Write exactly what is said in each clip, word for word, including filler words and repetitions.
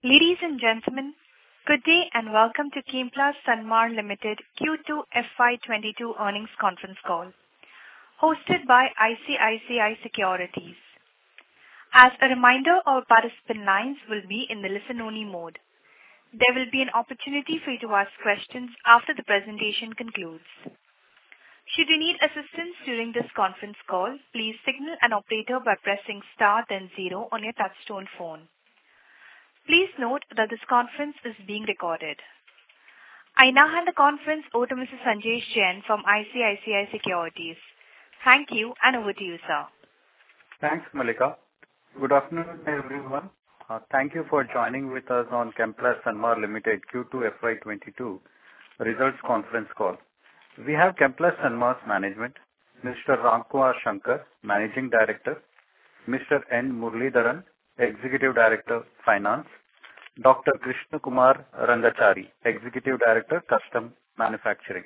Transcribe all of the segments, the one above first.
Ladies and gentlemen, good day and welcome to Chemplast Sanmar Limited Q two F Y twenty-two earnings conference call, hosted by I C I C I Securities. As a reminder, all participant lines will be in the listen-only mode. There will be an opportunity for you to ask questions after the presentation concludes. Should you need assistance during this conference call, please signal an operator by pressing star then zero on your touchtone phone. Please note that this conference is being recorded. I now hand the conference over to Mister Sanjesh Jain from I C I C I Securities. Thank you, and over to you, sir. Thanks, Malika. Good afternoon, everyone. Uh, thank you for joining with us on Chemplast Sanmar Limited Q two F Y twenty-two results conference call. We have Chemplast Sanmar's management, Mister Ramkumar Shankar, Managing Director, Mister N. Muralidharan, Executive Director, Finance, Doctor Krishna Kumar Rangachari, Executive Director, Custom Manufacturing.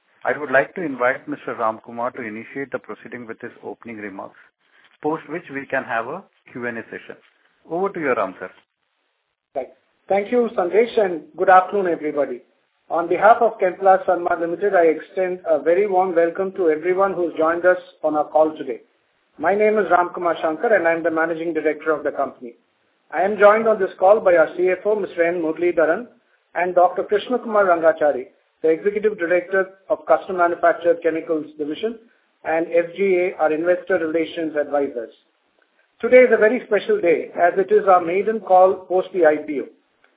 I would like to invite Mister Ramkumar to initiate the proceeding with his opening remarks, post which we can have a Q and A session. Over to you, Ram, sir. Right. Thank you, Sanjesh, and good afternoon, everybody. On behalf of Chemplast Sanmar Limited, I extend a very warm welcome to everyone who's joined us on our call today. My name is Ramkumar Shankar, and I am the Managing Director of the company. I am joined on this call by our C F O, Mister N. Muralidharan, and Doctor Krishna Kumar Rangachari, the Executive Director of Custom Manufactured Chemicals Division, and F G A, our Investor Relations Advisors. Today is a very special day, as it is our maiden call post the I P O.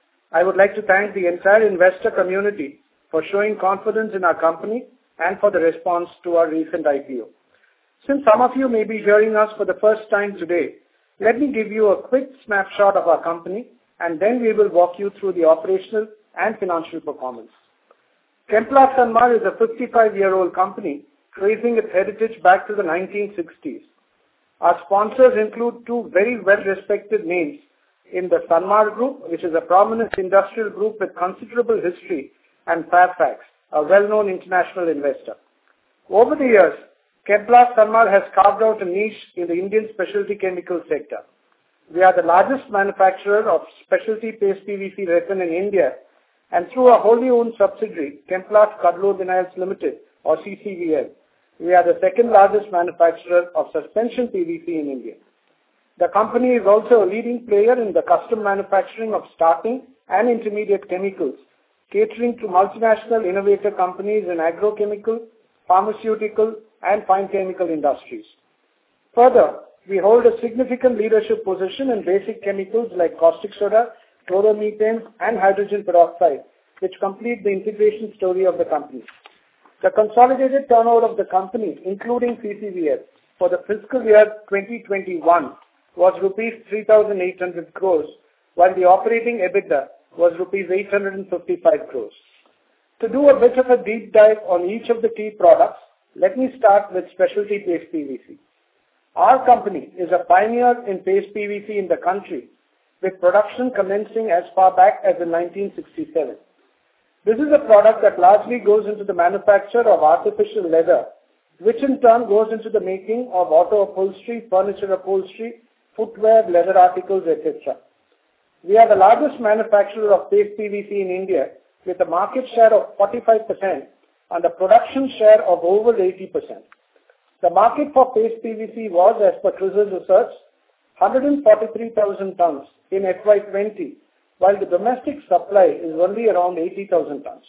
I would like to thank the entire investor community for showing confidence in our company and for the response to our recent I P O. Since some of you may be hearing us for the first time today, let me give you a quick snapshot of our company, and then we will walk you through the operational and financial performance. Chemplast Sanmar is a fifty-five-year-old company tracing its heritage back to the nineteen sixties. Our sponsors include two very well-respected names in the Sanmar Group, which is a prominent industrial group with considerable history, and Fairfax, a well-known international investor. Over the years, Chemplast Sanmar has carved out a niche in the Indian specialty chemical sector. We are the largest manufacturer of specialty paste P V C resin in India, and through our wholly owned subsidiary, Chemplast Cadolor-Vinyls Limited, or C C V L, we are the second largest manufacturer of suspension P V C in India. The company is also a leading player in the custom manufacturing of starting and intermediate chemicals, catering to multinational innovator companies in agrochemical, pharmaceutical, and fine chemical industries. Further, we hold a significant leadership position in basic chemicals like caustic soda, chloromethane, and hydrogen peroxide, which complete the integration story of the company. The consolidated turnover of the company, including C C V L, for the fiscal year twenty twenty-one was rupees three thousand eight hundred crores, while the operating EBITDA was rupees eight hundred fifty-five crores. To do a bit of a deep dive on each of the key products, let me start with specialty paste P V C. Our company is a pioneer in paste P V C in the country, with production commencing as far back as in nineteen sixty-seven. This is a product that largely goes into the manufacture of artificial leather, which in turn goes into the making of auto upholstery, furniture upholstery, footwear, leather articles, et cetera. We are the largest manufacturer of paste P V C in India, with a market share of forty-five percent and a production share of over eighty percent. The market for paste P V C was, as per CRISIL research, one hundred forty-three thousand tons in F Y twenty, while the domestic supply is only around eighty thousand tons.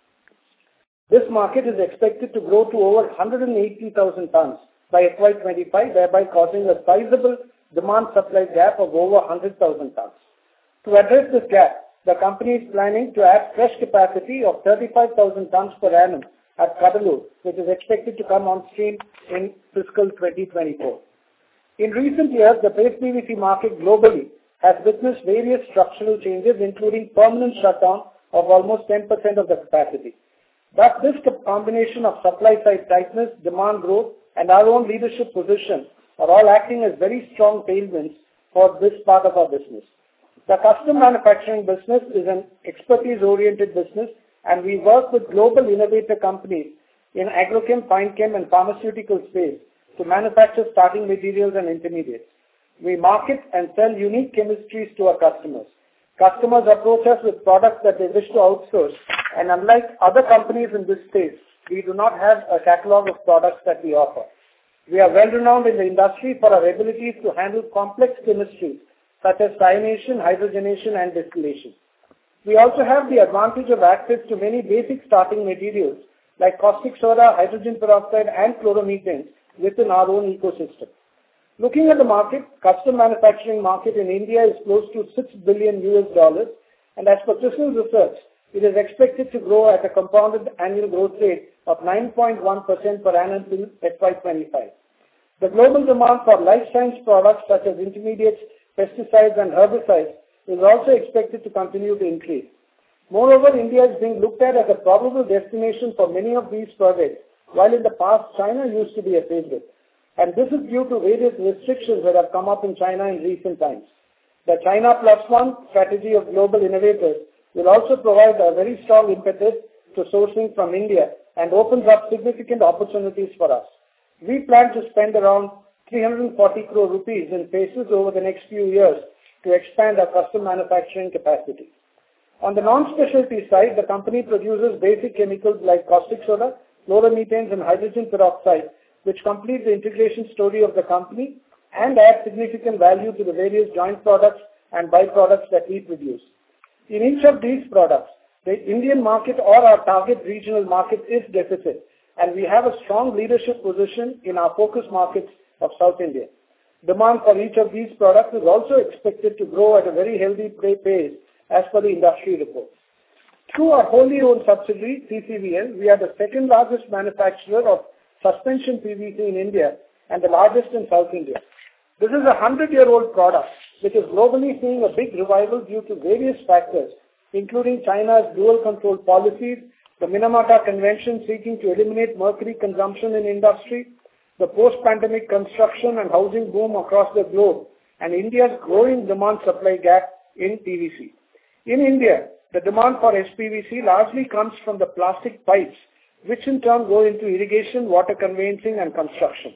This market is expected to grow to over one hundred eighty thousand tons by F Y twenty-five, thereby causing a sizable demand-supply gap of over one hundred thousand tons. To address this gap, the company is planning to add fresh capacity of thirty-five thousand tons per annum at Cuddalore, which is expected to come on stream in fiscal twenty twenty-four. In recent years, the paste P V C market globally has witnessed various structural changes, including permanent shutdown of almost ten percent of the capacity. Thus, this combination of supply-side tightness, demand growth, and our own leadership position are all acting as very strong tailwinds for this part of our business. The custom manufacturing business is an expertise-oriented business, and we work with global innovator companies in agrochem, fine chem, and pharmaceutical space to manufacture starting materials and intermediates. We market and sell unique chemistries to our customers. Customers approach us with products that they wish to outsource, and unlike other companies in this space, we do not have a catalog of products that we offer. We are well renowned in the industry for our abilities to handle complex chemistries such as cyanation, hydrogenation, and distillation. We also have the advantage of access to many basic starting materials like caustic soda, hydrogen peroxide, and chloromethane within our own ecosystem. Looking at the market, custom manufacturing market in India is close to six billion U S dollars, and as per CRISIL research, it is expected to grow at a compounded annual growth rate of nine point one percent per annum till F Y twenty-five. The global demand for life science products such as intermediates, pesticides, and herbicides is also expected to continue to increase. Moreover, India is being looked at as a probable destination for many of these projects, while in the past China used to be a favorite. And this is due to various restrictions that have come up in China in recent times. The China Plus One strategy of global innovators will also provide a very strong impetus to sourcing from India and opens up significant opportunities for us. We plan to spend around three hundred forty crore rupees in phases over the next few years to expand our custom manufacturing capacity. On the non-specialty side, the company produces basic chemicals like caustic soda, chloromethanes, and hydrogen peroxide, which complete the integration story of the company and add significant value to the various joint products and byproducts that we produce. In each of these products, the Indian market or our target regional market is deficit, and we have a strong leadership position in our focus markets of South India. Demand for each of these products is also expected to grow at a very healthy pace as per the industry reports. Through our wholly owned subsidiary, C C V L, we are the second largest manufacturer of suspension P V C in India and the largest in South India. This is a hundred-year-old product which is globally seeing a big revival due to various factors, including China's dual control policies, the Minamata Convention seeking to eliminate mercury consumption in industry, the post-pandemic construction and housing boom across the globe, and India's growing demand-supply gap in P V C. In India, the demand for S P V C largely comes from the plastic pipes, which in turn go into irrigation, water conveying, and construction.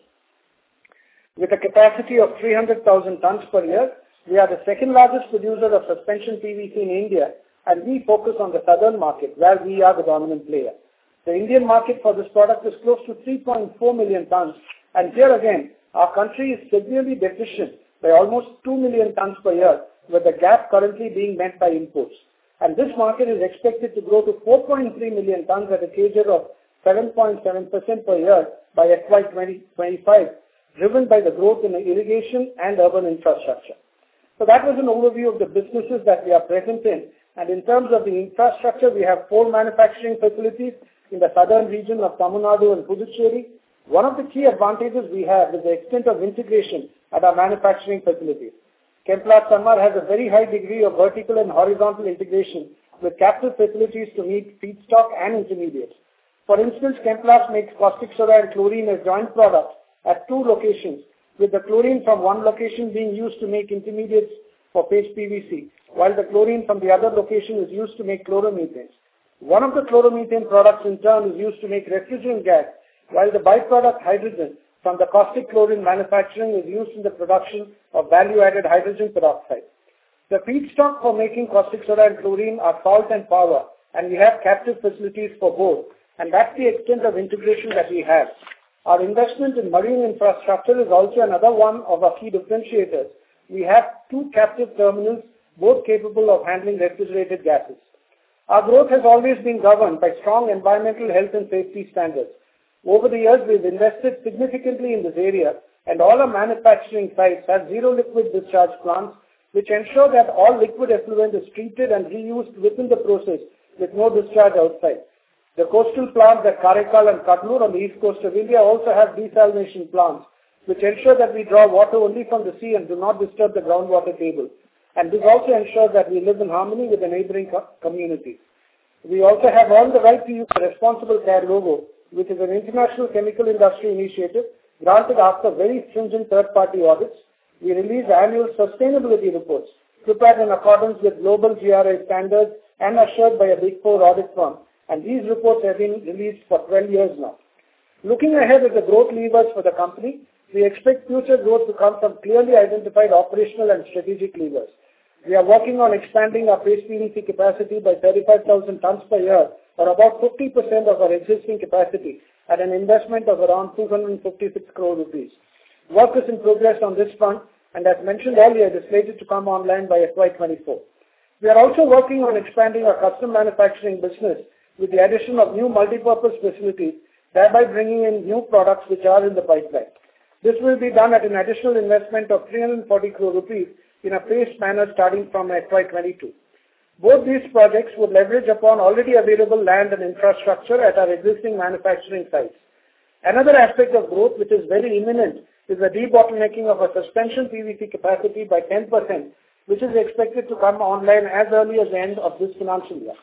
With a capacity of three hundred thousand tons per year, we are the second largest producer of suspension P V C in India, and we focus on the southern market where we are the dominant player. The Indian market for this product is close to three point four million tons, and here again, our country is severely deficient by almost two million tons per year, with the gap currently being met by imports. And this market is expected to grow to four point three million tons at a C A G R of seven point seven percent per year by F Y twenty twenty-five, driven by the growth in the irrigation and urban infrastructure. So that was an overview of the businesses that we are present in. And in terms of the infrastructure, we have four manufacturing facilities in the southern region of Tamil Nadu and Puducherry. One of the key advantages we have is the extent of integration at our manufacturing facilities. Chemplast Sanmar has a very high degree of vertical and horizontal integration with captive facilities to meet feedstock and intermediates. For instance, Chemplast makes caustic soda and chlorine as joint products at two locations, with the chlorine from one location being used to make intermediates for paste P V C, while the chlorine from the other location is used to make chloromethanes. One of the chloromethane products in turn is used to make refrigerant gas, while the byproduct hydrogen from the caustic chlorine manufacturing is used in the production of value-added hydrogen peroxide. The feedstock for making caustic soda and chlorine are salt and power, and we have captive facilities for both, and that's the extent of integration that we have. Our investment in marine infrastructure is also another one of our key differentiators. We have two captive terminals, both capable of handling refrigerated gases. Our growth has always been governed by strong environmental health and safety standards. Over the years, we've invested significantly in this area, and all our manufacturing sites have zero liquid discharge plants, which ensure that all liquid effluent is treated and reused within the process with no discharge outside. The coastal plants at Karaikal and Kadnur on the east coast of India also have desalination plants, which ensure that we draw water only from the sea and do not disturb the groundwater table. And this also ensures that we live in harmony with the neighboring co- communities. We also have all the right to use the Responsible Care logo, which is an international chemical industry initiative granted after very stringent third-party audits. We release annual sustainability reports prepared in accordance with global G R I standards and assured by a Big Four audit firm. And these reports have been released for twelve years now. Looking ahead at the growth levers for the company, we expect future growth to come from clearly identified operational and strategic levers. We are working on expanding our paste P V C capacity by thirty-five thousand tons per year, or about fifty percent of our existing capacity, at an investment of around two hundred fifty-six crore rupees. Work is in progress on this front, and as mentioned earlier, it is slated to come online by F Y twenty-four. We are also working on expanding our custom manufacturing business with the addition of new multi-purpose facilities, thereby bringing in new products which are in the pipeline. This will be done at an additional investment of three hundred forty crore rupees in a phased manner starting from F Y twenty-two. Both these projects would leverage upon already available land and infrastructure at our existing manufacturing sites. Another aspect of growth which is very imminent is the debottlenecking of our suspension P V C capacity by ten percent, which is expected to come online as early as the end of this financial year.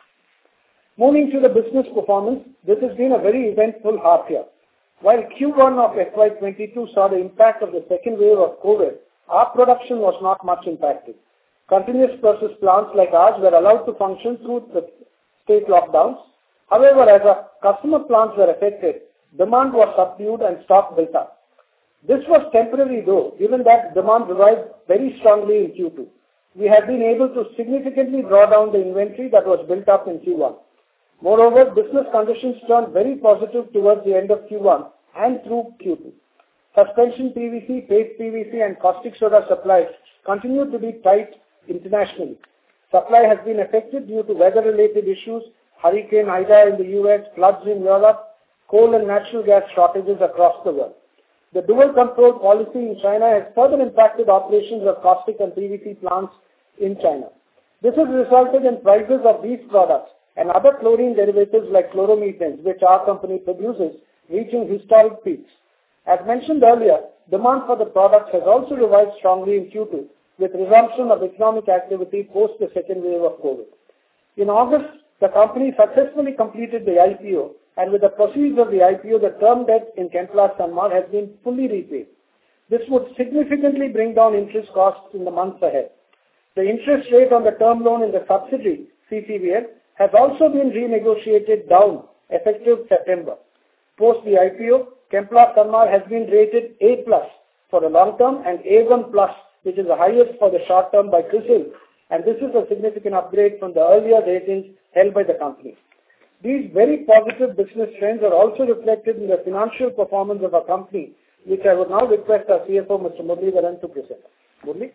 Moving to the business performance, this has been a very eventful half year. While Q one of F Y twenty-two saw the impact of the second wave of COVID, our production was not much impacted. Continuous process plants like ours were allowed to function through the state lockdowns. However, as our customer plants were affected, demand was subdued and stock built up. This was temporary though, given that demand revived very strongly in Q two. We have been able to significantly draw down the inventory that was built up in Q one. Moreover, business conditions turned very positive towards the end of Q one and through Q two. Suspension P V C, paste P V C and caustic soda supplies continue to be tight internationally. Supply has been affected due to weather-related issues, Hurricane Ida in the U S, floods in Europe, coal and natural gas shortages across the world. The dual control policy in China has further impacted operations of caustic and P V C plants in China. This has resulted in prices of these products and other chlorine derivatives like chloromethanes, which our company produces, reaching historic peaks. As mentioned earlier, demand for the products has also revived strongly in Q two, with resumption of economic activity post the second wave of COVID. In August, the company successfully completed the I P O, and with the proceeds of the I P O, the term debt in Chemplast Sanmar has been fully repaid. This would significantly bring down interest costs in the months ahead. The interest rate on the term loan in the subsidiary, C C V L, has also been renegotiated down effective September. Post the I P O, Chemplast Sanmar has been rated A plus for the long term and A one plus, which is the highest for the short term by CRISIL, and this is a significant upgrade from the earlier ratings held by the company. These very positive business trends are also reflected in the financial performance of our company, which I would now request our C F O, Mister Muralidharan, to present. Murli?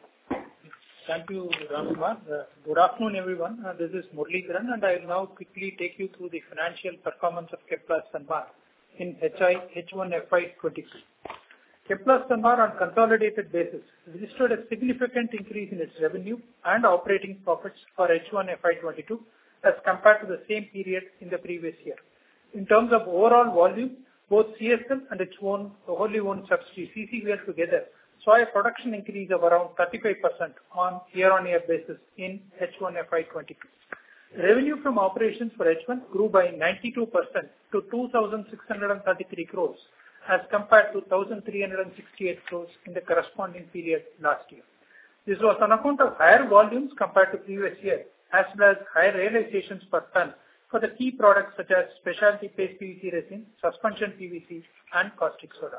Thank you, Ramkumar. Uh, good afternoon, everyone. Uh, this is Muralidharan, and I will now quickly take you through the financial performance of Chemplast Sanmar in H one F Y twenty-two. Chemplast Sanmar on consolidated basis registered a significant increase in its revenue and operating profits for H one F Y twenty-two as compared to the same period in the previous year. In terms of overall volume, both C S L and its own wholly owned subsidiary C C V L together saw a production increase of around thirty-five percent on year-on-year basis in H one F Y twenty-two. Revenue from operations for H one grew by ninety-two percent to two thousand six hundred thirty-three crores as compared to one thousand three hundred sixty-eight crores in the corresponding period last year. This was on account of higher volumes compared to previous year, as well as higher realizations per ton for the key products such as specialty paste P V C resin, suspension P V C, and caustic soda.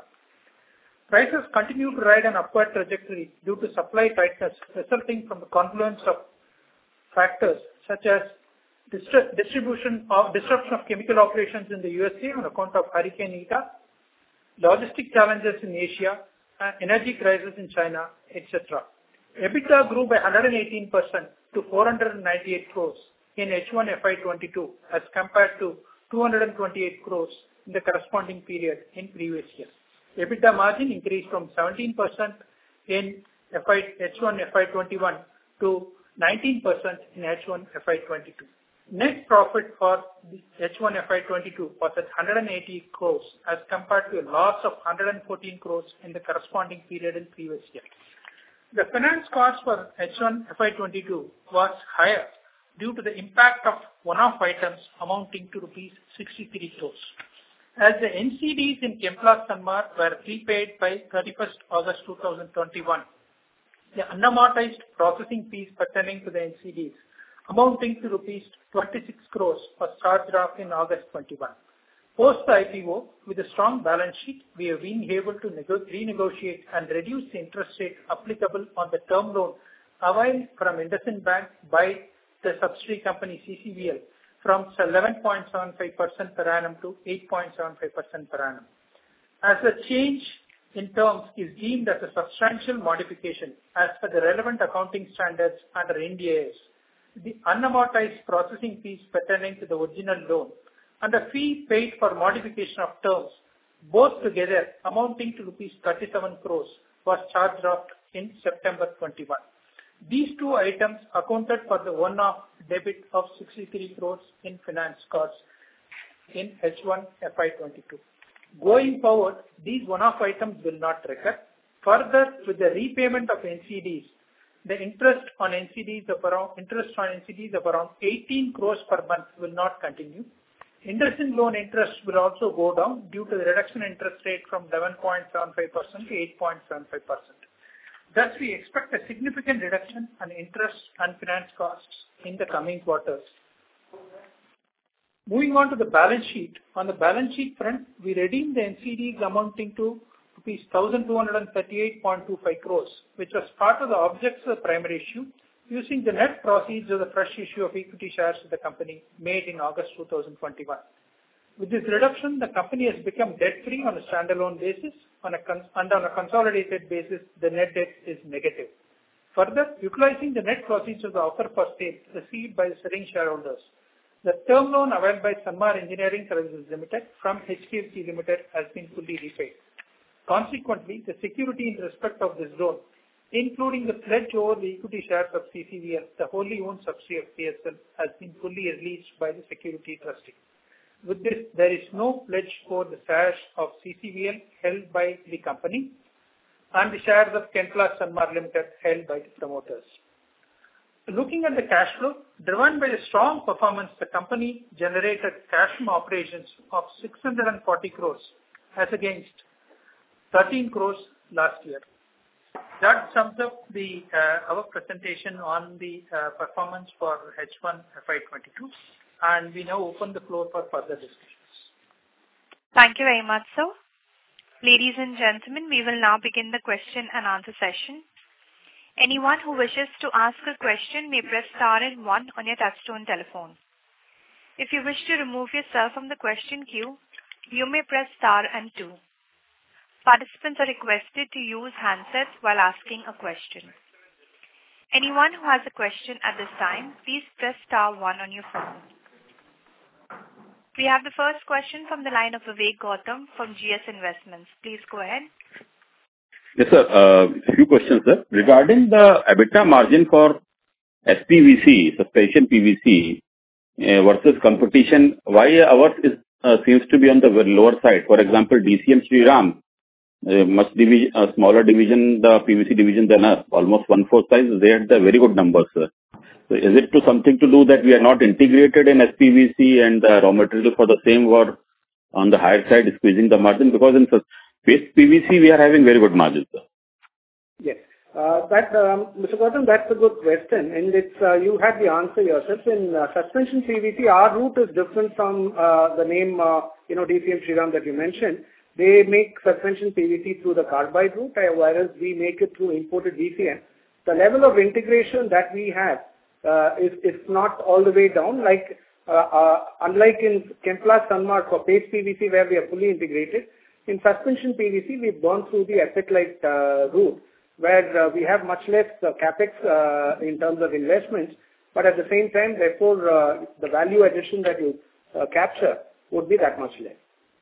Prices continue to ride an upward trajectory due to supply tightness resulting from the confluence of factors such as distri- distribution of disruption of chemical operations in the U S A on account of Hurricane Ida, logistic challenges in Asia, and energy crisis in China, et cetera. EBITDA grew by one hundred eighteen percent to four hundred ninety-eight crores in H one F Y twenty-two as compared to two hundred twenty-eight crores in the corresponding period in previous year. EBITDA margin increased from seventeen percent in H one F Y twenty-one to nineteen percent in H one F Y twenty-two. Net profit for H one F Y twenty-two was at one hundred eighty crores as compared to a loss of one hundred fourteen crores in the corresponding period in previous year. The finance cost for H one F Y twenty-two was higher due to the impact of one-off items amounting to rupees sixty-three crores. As the N C Ds in Chemplast Sanmar were prepaid by thirty-first August two thousand twenty-one, the unamortized processing fees pertaining to the N C Ds amounting to rupees twenty-six crores was charged off in August twenty-one. Post the I P O, with a strong balance sheet, we have been able to nego- renegotiate and reduce the interest rate applicable on the term loan availed from IndusInd Bank by the subsidiary company C C V L from eleven point seven five percent per annum to eight point seven five percent per annum. As the change in terms is deemed as a substantial modification as per the relevant accounting standards under Ind A S, the unamortized processing fees pertaining to the original loan and the fee paid for modification of terms, both together amounting to rupees thirty-seven crores, was charged off in September twenty-one. These two items accounted for the one-off debit of sixty-three crores in finance costs in H one F Y twenty-two. Going forward, these one-off items will not recur. Further, with the repayment of N C Ds, the interest on N C Ds of around interest on N C Ds of around eighteen crores per month will not continue. IndusInd loan interest will also go down due to the reduction in interest rate from eleven point seven five percent to eight point seven five percent. Thus, we expect a significant reduction in interest and finance costs in the coming quarters. Moving on to the balance sheet. On the balance sheet front, we redeemed the N C Ds amounting to rupees one thousand two hundred thirty-eight point two five crores, which was part of the objects of the primary issue, using the net proceeds of the fresh issue of equity shares of the company made in August two thousand twenty-one. With this reduction, the company has become debt-free on a standalone basis, on a cons- and on a consolidated basis, the net debt is negative. Further, utilizing the net proceeds of the offer for sale received by the selling shareholders, the term loan availed by Sanmar Engineering Services Limited from H D F C Limited has been fully repaid. Consequently, the security in respect of this loan, including the pledge over the equity shares of C C V L, the wholly owned subsidiary of P S L, has been fully released by the security trustee. With this, there is no pledge for the shares of C C V L held by the company and the shares of Chemplast Sanmar Limited held by the promoters. Looking at the cash flow, driven by the strong performance, the company generated cash from operations of six hundred forty crores as against thirteen crores last year. That sums up the uh, our presentation on the uh, performance for H one F Y twenty-two, and we now open the floor for further discussions. Thank you very much, sir. Ladies and gentlemen, we will now begin the question and answer session. Anyone who wishes to ask a question may press star and one on your touchtone telephone. If you wish to remove yourself from the question queue, you may press star and two. Participants are requested to use handsets while asking a question. Anyone who has a question at this time, please press star one on your phone. We have the first question from the line of Vivek Gautam from G S Investments. Please go ahead. Yes, sir. Uh, a few questions, sir. Regarding the EBITDA margin for S P V C, suspension P V C, uh, versus competition, why ours is, uh, seems to be on the lower side? For example, D C M Shriram, uh, much division, uh, smaller division, the P V C division than us, almost one-fourth size, they had the very good numbers, sir. So is it to something to do that we are not integrated in S P V C and the raw material for the same were on the higher side, squeezing the margin? Because in paste P V C, we are having very good margins, sir. Yes. Uh, that, um, Mister Gautam, that's a good question, and it's, uh, you had the answer yourself. In uh, suspension P V C, our route is different from uh, the name, uh, you know, D C M Shriram that you mentioned. They make suspension P V C through the carbide route, whereas we make it through imported D C M. The level of integration that we have uh, is, is not all the way down, like uh, uh, unlike in Chemplast Sanmar for paste P V C, where we are fully integrated. In suspension P V C, we've gone through the asset-light uh, route, where uh, we have much less uh, capex uh, in terms of investments, but at the same time, therefore, uh, the value addition that you uh, capture would be that much less.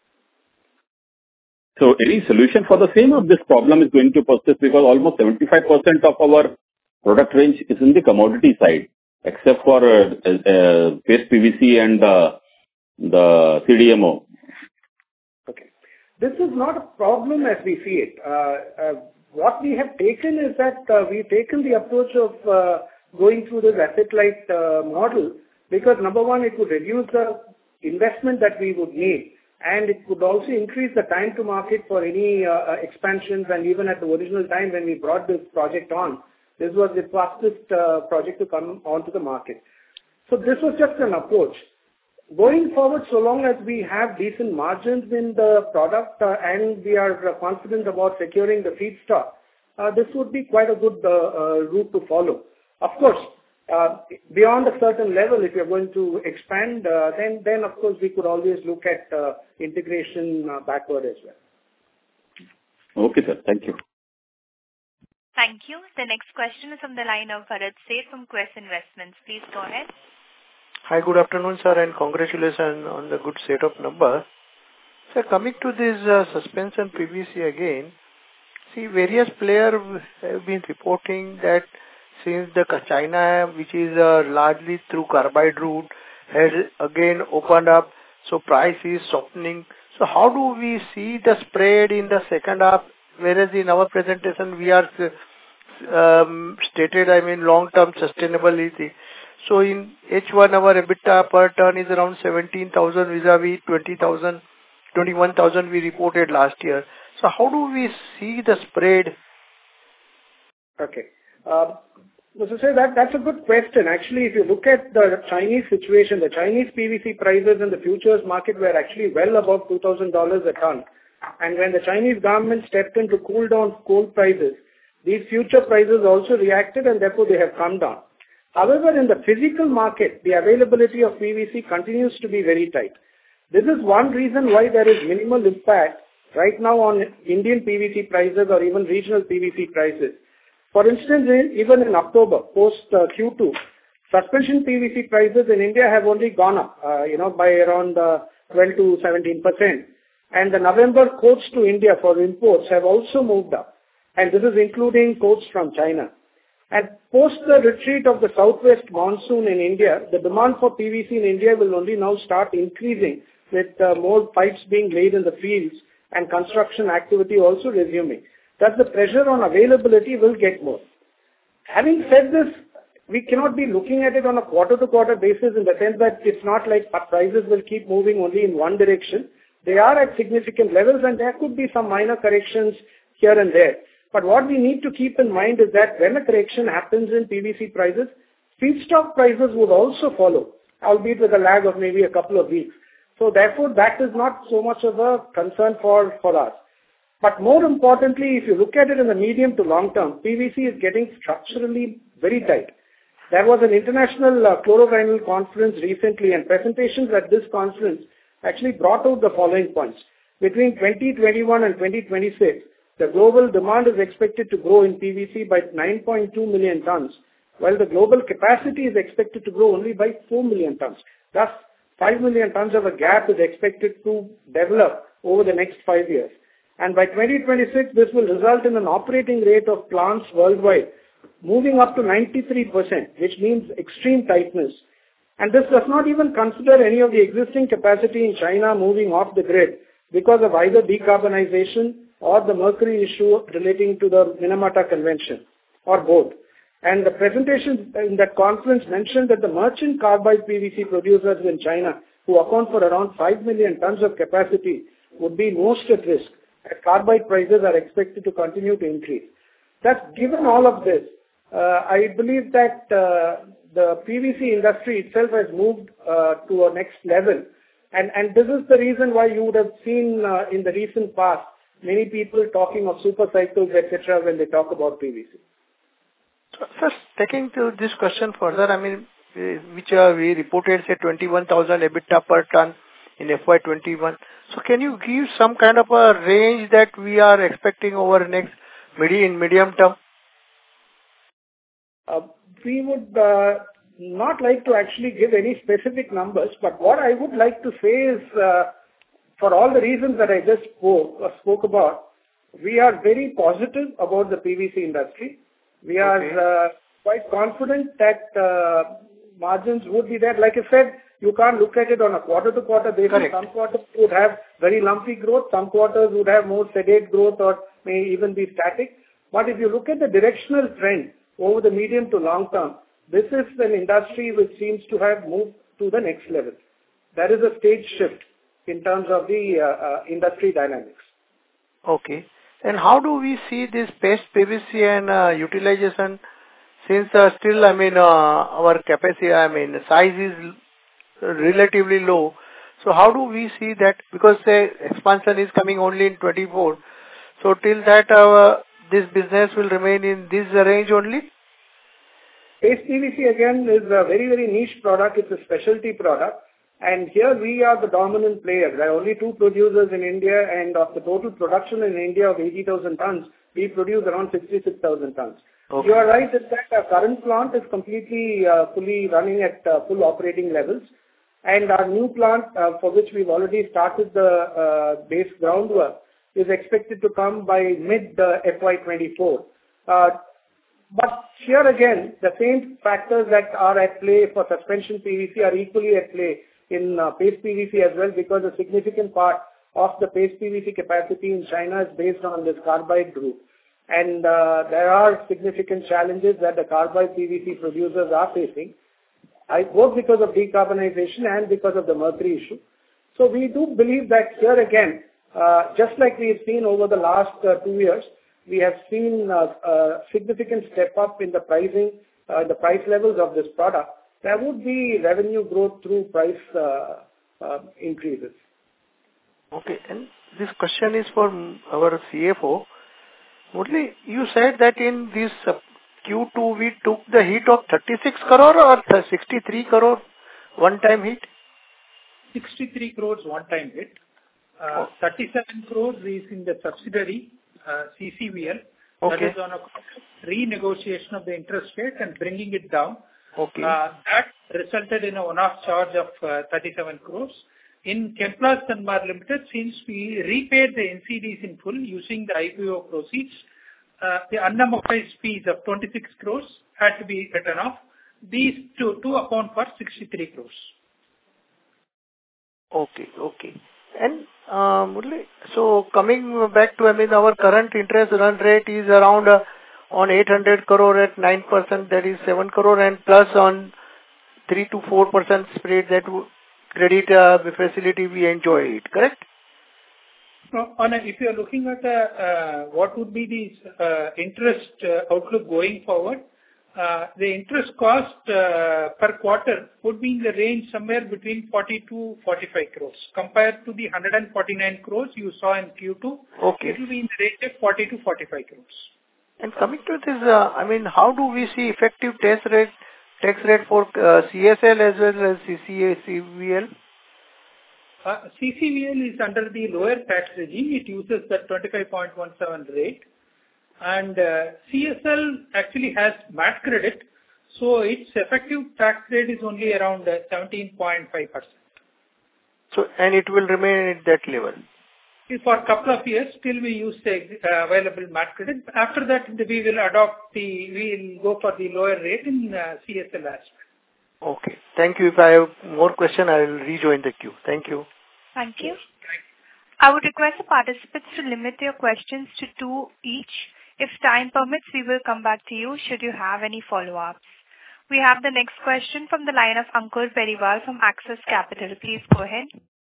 So, any solution for the same, or this problem is going to persist, because almost seventy-five percent of our product range is in the commodity side, except for uh, uh, paste P V C and uh, the C D M O. Okay. This is not a problem as we see it. Uh, uh, what we have taken is that uh, we've taken the approach of uh, going through this asset-light uh, model, because number one, it would reduce the investment that we would need, and it would also increase the time to market for any uh, expansions. And even at the original time when we brought this project on, this was the fastest uh, project to come onto the market. So this was just an approach. Going forward, so long as we have decent margins in the product uh, and we are uh, confident about securing the feedstock, uh, this would be quite a good uh, uh, route to follow. Of course, uh, beyond a certain level, if you're going to expand, uh, then, then of course we could always look at uh, integration uh, backward as well. Okay, sir. Thank you. Thank you. The next question is from the line of Bharat Seth from Quest Investments. Please go ahead. Hi, good afternoon, sir, and congratulations on the good set of numbers. Sir, coming to this uh, suspension P V C again, see, various players have been reporting that since the China, which is uh, largely through carbide route, has again opened up, so price is softening. So how do we see the spread in the second half? Whereas in our presentation we are um, stated, I mean, long-term sustainability. So in H one, our EBITDA per ton is around seventeen thousand vis-a-vis twenty thousand, twenty-one thousand we reported last year. So how do we see the spread? Okay. Uh, so say that that's a good question. Actually, if you look at the Chinese situation, the Chinese P V C prices in the futures market were actually well above two thousand dollars a ton. And when the Chinese government stepped in to cool down coal prices, these future prices also reacted and therefore they have come down. However, in the physical market, the availability of P V C continues to be very tight. This is one reason why there is minimal impact right now on Indian P V C prices or even regional P V C prices. For instance, even in October, post uh, Q two, suspension P V C prices in India have only gone up, uh, you know, by around uh, twelve to seventeen percent. And the November quotes to India for imports have also moved up. And this is including quotes from China. And post the retreat of the southwest monsoon in India, the demand for P V C in India will only now start increasing with uh, more pipes being laid in the fields and construction activity also resuming. Thus the pressure on availability will get more. Having said this, we cannot be looking at it on a quarter-to-quarter basis in the sense that it's not like prices will keep moving only in one direction. They are at significant levels and there could be some minor corrections here and there. But what we need to keep in mind is that when a correction happens in P V C prices, feedstock prices would also follow, albeit with a lag of maybe a couple of weeks. So therefore, that is not so much of a concern for, for us. But more importantly, if you look at it in the medium to long term, P V C is getting structurally very tight. There was an international uh, chlorovinyl conference recently, and presentations at this conference actually brought out the following points. Between twenty twenty-one and twenty twenty-six, the global demand is expected to grow in P V C by nine point two million tons, while the global capacity is expected to grow only by four million tons. Thus, five million tons of a gap is expected to develop over the next five years. And by twenty twenty-six, this will result in an operating rate of plants worldwide moving up to ninety-three percent, which means extreme tightness. And this does not even consider any of the existing capacity in China moving off the grid because of either decarbonization or the mercury issue relating to the Minamata Convention, or both. And the presentation in that conference mentioned that the merchant carbide P V C producers in China, who account for around five million tons of capacity, would be most at risk, as carbide prices are expected to continue to increase. Thus, given all of this, uh, I believe that uh, the P V C industry itself has moved uh, to a next level. And, and this is the reason why you would have seen uh, in the recent past many people talking of super cycles, et cetera, when they talk about P V C. So, first, taking to this question further, I mean, which uh, we reported, say, twenty-one thousand EBITDA per ton in F Y twenty-one. So, can you give some kind of a range that we are expecting over next midi in medium term? Uh, we would uh, not like to actually give any specific numbers, but what I would like to say is, uh, for all the reasons that I just spoke, uh, spoke about, we are very positive about the P V C industry. We are okay. uh, quite confident that uh, margins would be there. Like I said, you can't look at it on a quarter-to-quarter basis. Correct. Some quarters would have very lumpy growth. Some quarters would have more sedate growth or may even be static. But if you look at the directional trend over the medium to long term, this is an industry which seems to have moved to the next level. There is a stage shift in terms of the uh, uh, industry dynamics. Okay. And how do we see this paste P V C and uh, utilization, since uh, still, I mean, uh, our capacity, I mean, size is relatively low. So how do we see that? Because the expansion is coming only in twenty-four. So till that, uh, this business will remain in this range only? Paste P V C again is a very, very niche product. It's a specialty product. And here we are the dominant player. There are only two producers in India, and of the total production in India of eighty thousand tons, we produce around sixty-six thousand tons. Okay. You are right that our current plant is completely uh, fully running at uh, full operating levels. And our new plant, uh, for which we've already started the uh, base groundwork, is expected to come by mid uh, F Y twenty-four. Uh, but here again, the same factors that are at play for suspension P V C are equally at play in uh, paste P V C as well, because a significant part of the paste P V C capacity in China is based on this carbide route. And uh, there are significant challenges that the carbide P V C producers are facing, I, both because of decarbonization and because of the mercury issue. So we do believe that here again, uh, just like we've seen over the last uh, two years, we have seen uh, a significant step up in the pricing, uh, the price levels of this product. There would be revenue growth through price uh, uh, increases. Okay, and this question is for our C F O. Murali, you said that in this uh, Q two we took the hit of thirty-six crore or sixty-three crore one-time hit? sixty-three crores one-time hit. Uh, oh. thirty-seven crores is in the subsidiary, uh, C C V L. Okay. That is on a renegotiation of the interest rate and bringing it down. Okay. Uh, that resulted in a one-off charge of uh, thirty-seven crores. In Chemplast Sanmar Limited, since we repaid the N C Ds in full using the I P O proceeds, uh, the unamortized fees of twenty-six crores had to be written off. These two, two account for sixty-three crores. Okay, okay. And uh, Murali, so coming back to, I mean, our current interest run rate is around uh, on eight hundred crore at nine percent, that is seven crore, and plus on three to four percent spread, that credit uh, facility we enjoy it, correct? No, on a, if you are looking at uh, uh, what would be the uh, interest uh, outlook going forward, uh, the interest cost uh, per quarter would be in the range somewhere between forty to forty-five crores compared to the one hundred forty-nine crores you saw in Q two. Okay. It will be in the range of forty to forty-five crores. And coming to this, uh, I mean, how do we see effective tax rate, tax rate for uh, C S L as well as C C V L? Uh, C C V L is under the lower tax regime. It uses the twenty-five point one seven rate. And uh, C S L actually has M A T credit, so its effective tax rate is only around uh, seventeen point five percent. So, and it will remain at that level? For a couple of years, till we use the uh, available M A T credit. After that, we will adopt the, we will go for the lower rate in uh, C S L as well. Okay. Thank you. If I have more question, I will rejoin the queue. Thank you. Thank you. I would request the participants to limit their questions to two each. If time permits, we will come back to you should you have any follow-ups. We have the next question from the line of Ankur Periwal from Axis Capital. Please go ahead.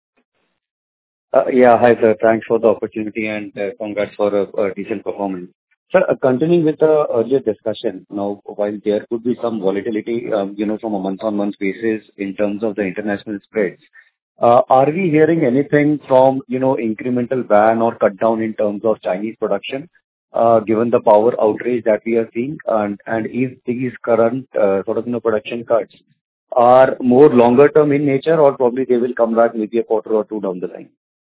Uh, yeah, hi sir. Thanks for the opportunity and uh, congrats for a, a decent performance. Sir, uh, continuing with the earlier discussion, now while there could be some volatility, um, you know, from a month-on-month basis in terms of the international spreads, uh, are we hearing anything from, you know, incremental ban or cut down in terms of Chinese production, uh, given the power outrage that we are seeing, and, and if these current uh, sort of, you know, production cuts are more longer term in nature, or probably they will come back maybe a quarter or two down the line?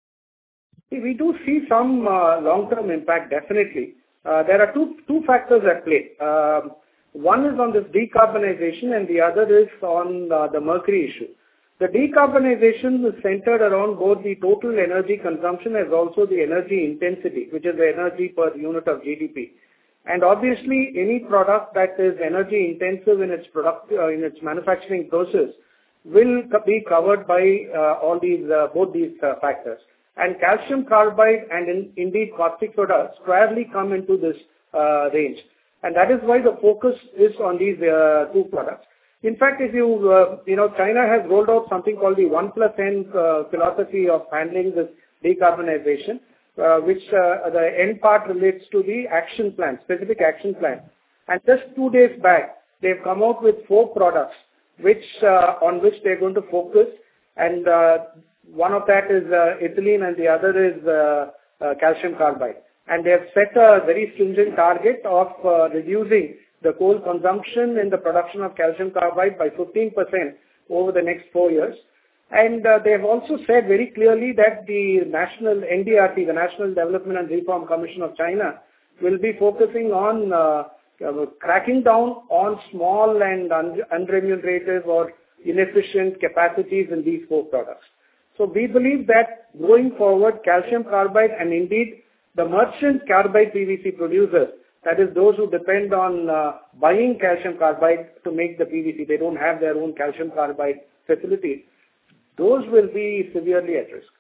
We do see some uh, long-term impact, definitely. Uh, there are two two factors at play. Um, one is on this decarbonization and the other is on uh, the mercury issue. The decarbonization is centered around both the total energy consumption as also the energy intensity, which is the energy per unit of G D P. And obviously, any product that is energy intensive in its product uh, in its manufacturing process will be covered by uh, all these uh, both these uh, factors. And calcium carbide and in, indeed caustic soda squarely come into this uh, range. And that is why the focus is on these uh, two products. In fact, if you, uh, you know, China has rolled out something called the one plus N uh, philosophy of handling this decarbonization, uh, which uh, the N part relates to the action plan, specific action plan. And just two days back, they've come out with four products which uh, on which they're going to focus, and uh, one of that is uh, ethylene and the other is uh, uh, calcium carbide. and they have set a very stringent target of uh, reducing the coal consumption in the production of calcium carbide by fifteen percent over the next four years. And uh, they have also said very clearly that the national N D R C, the National Development and Reform Commission of China, will be focusing on uh, uh, cracking down on small and un- unremunerative or inefficient capacities in these four products. So we believe that going forward, calcium carbide and indeed the merchant carbide P V C producers, that is those who depend on uh, buying calcium carbide to make the P V C, they don't have their own calcium carbide facilities, those will be severely at risk.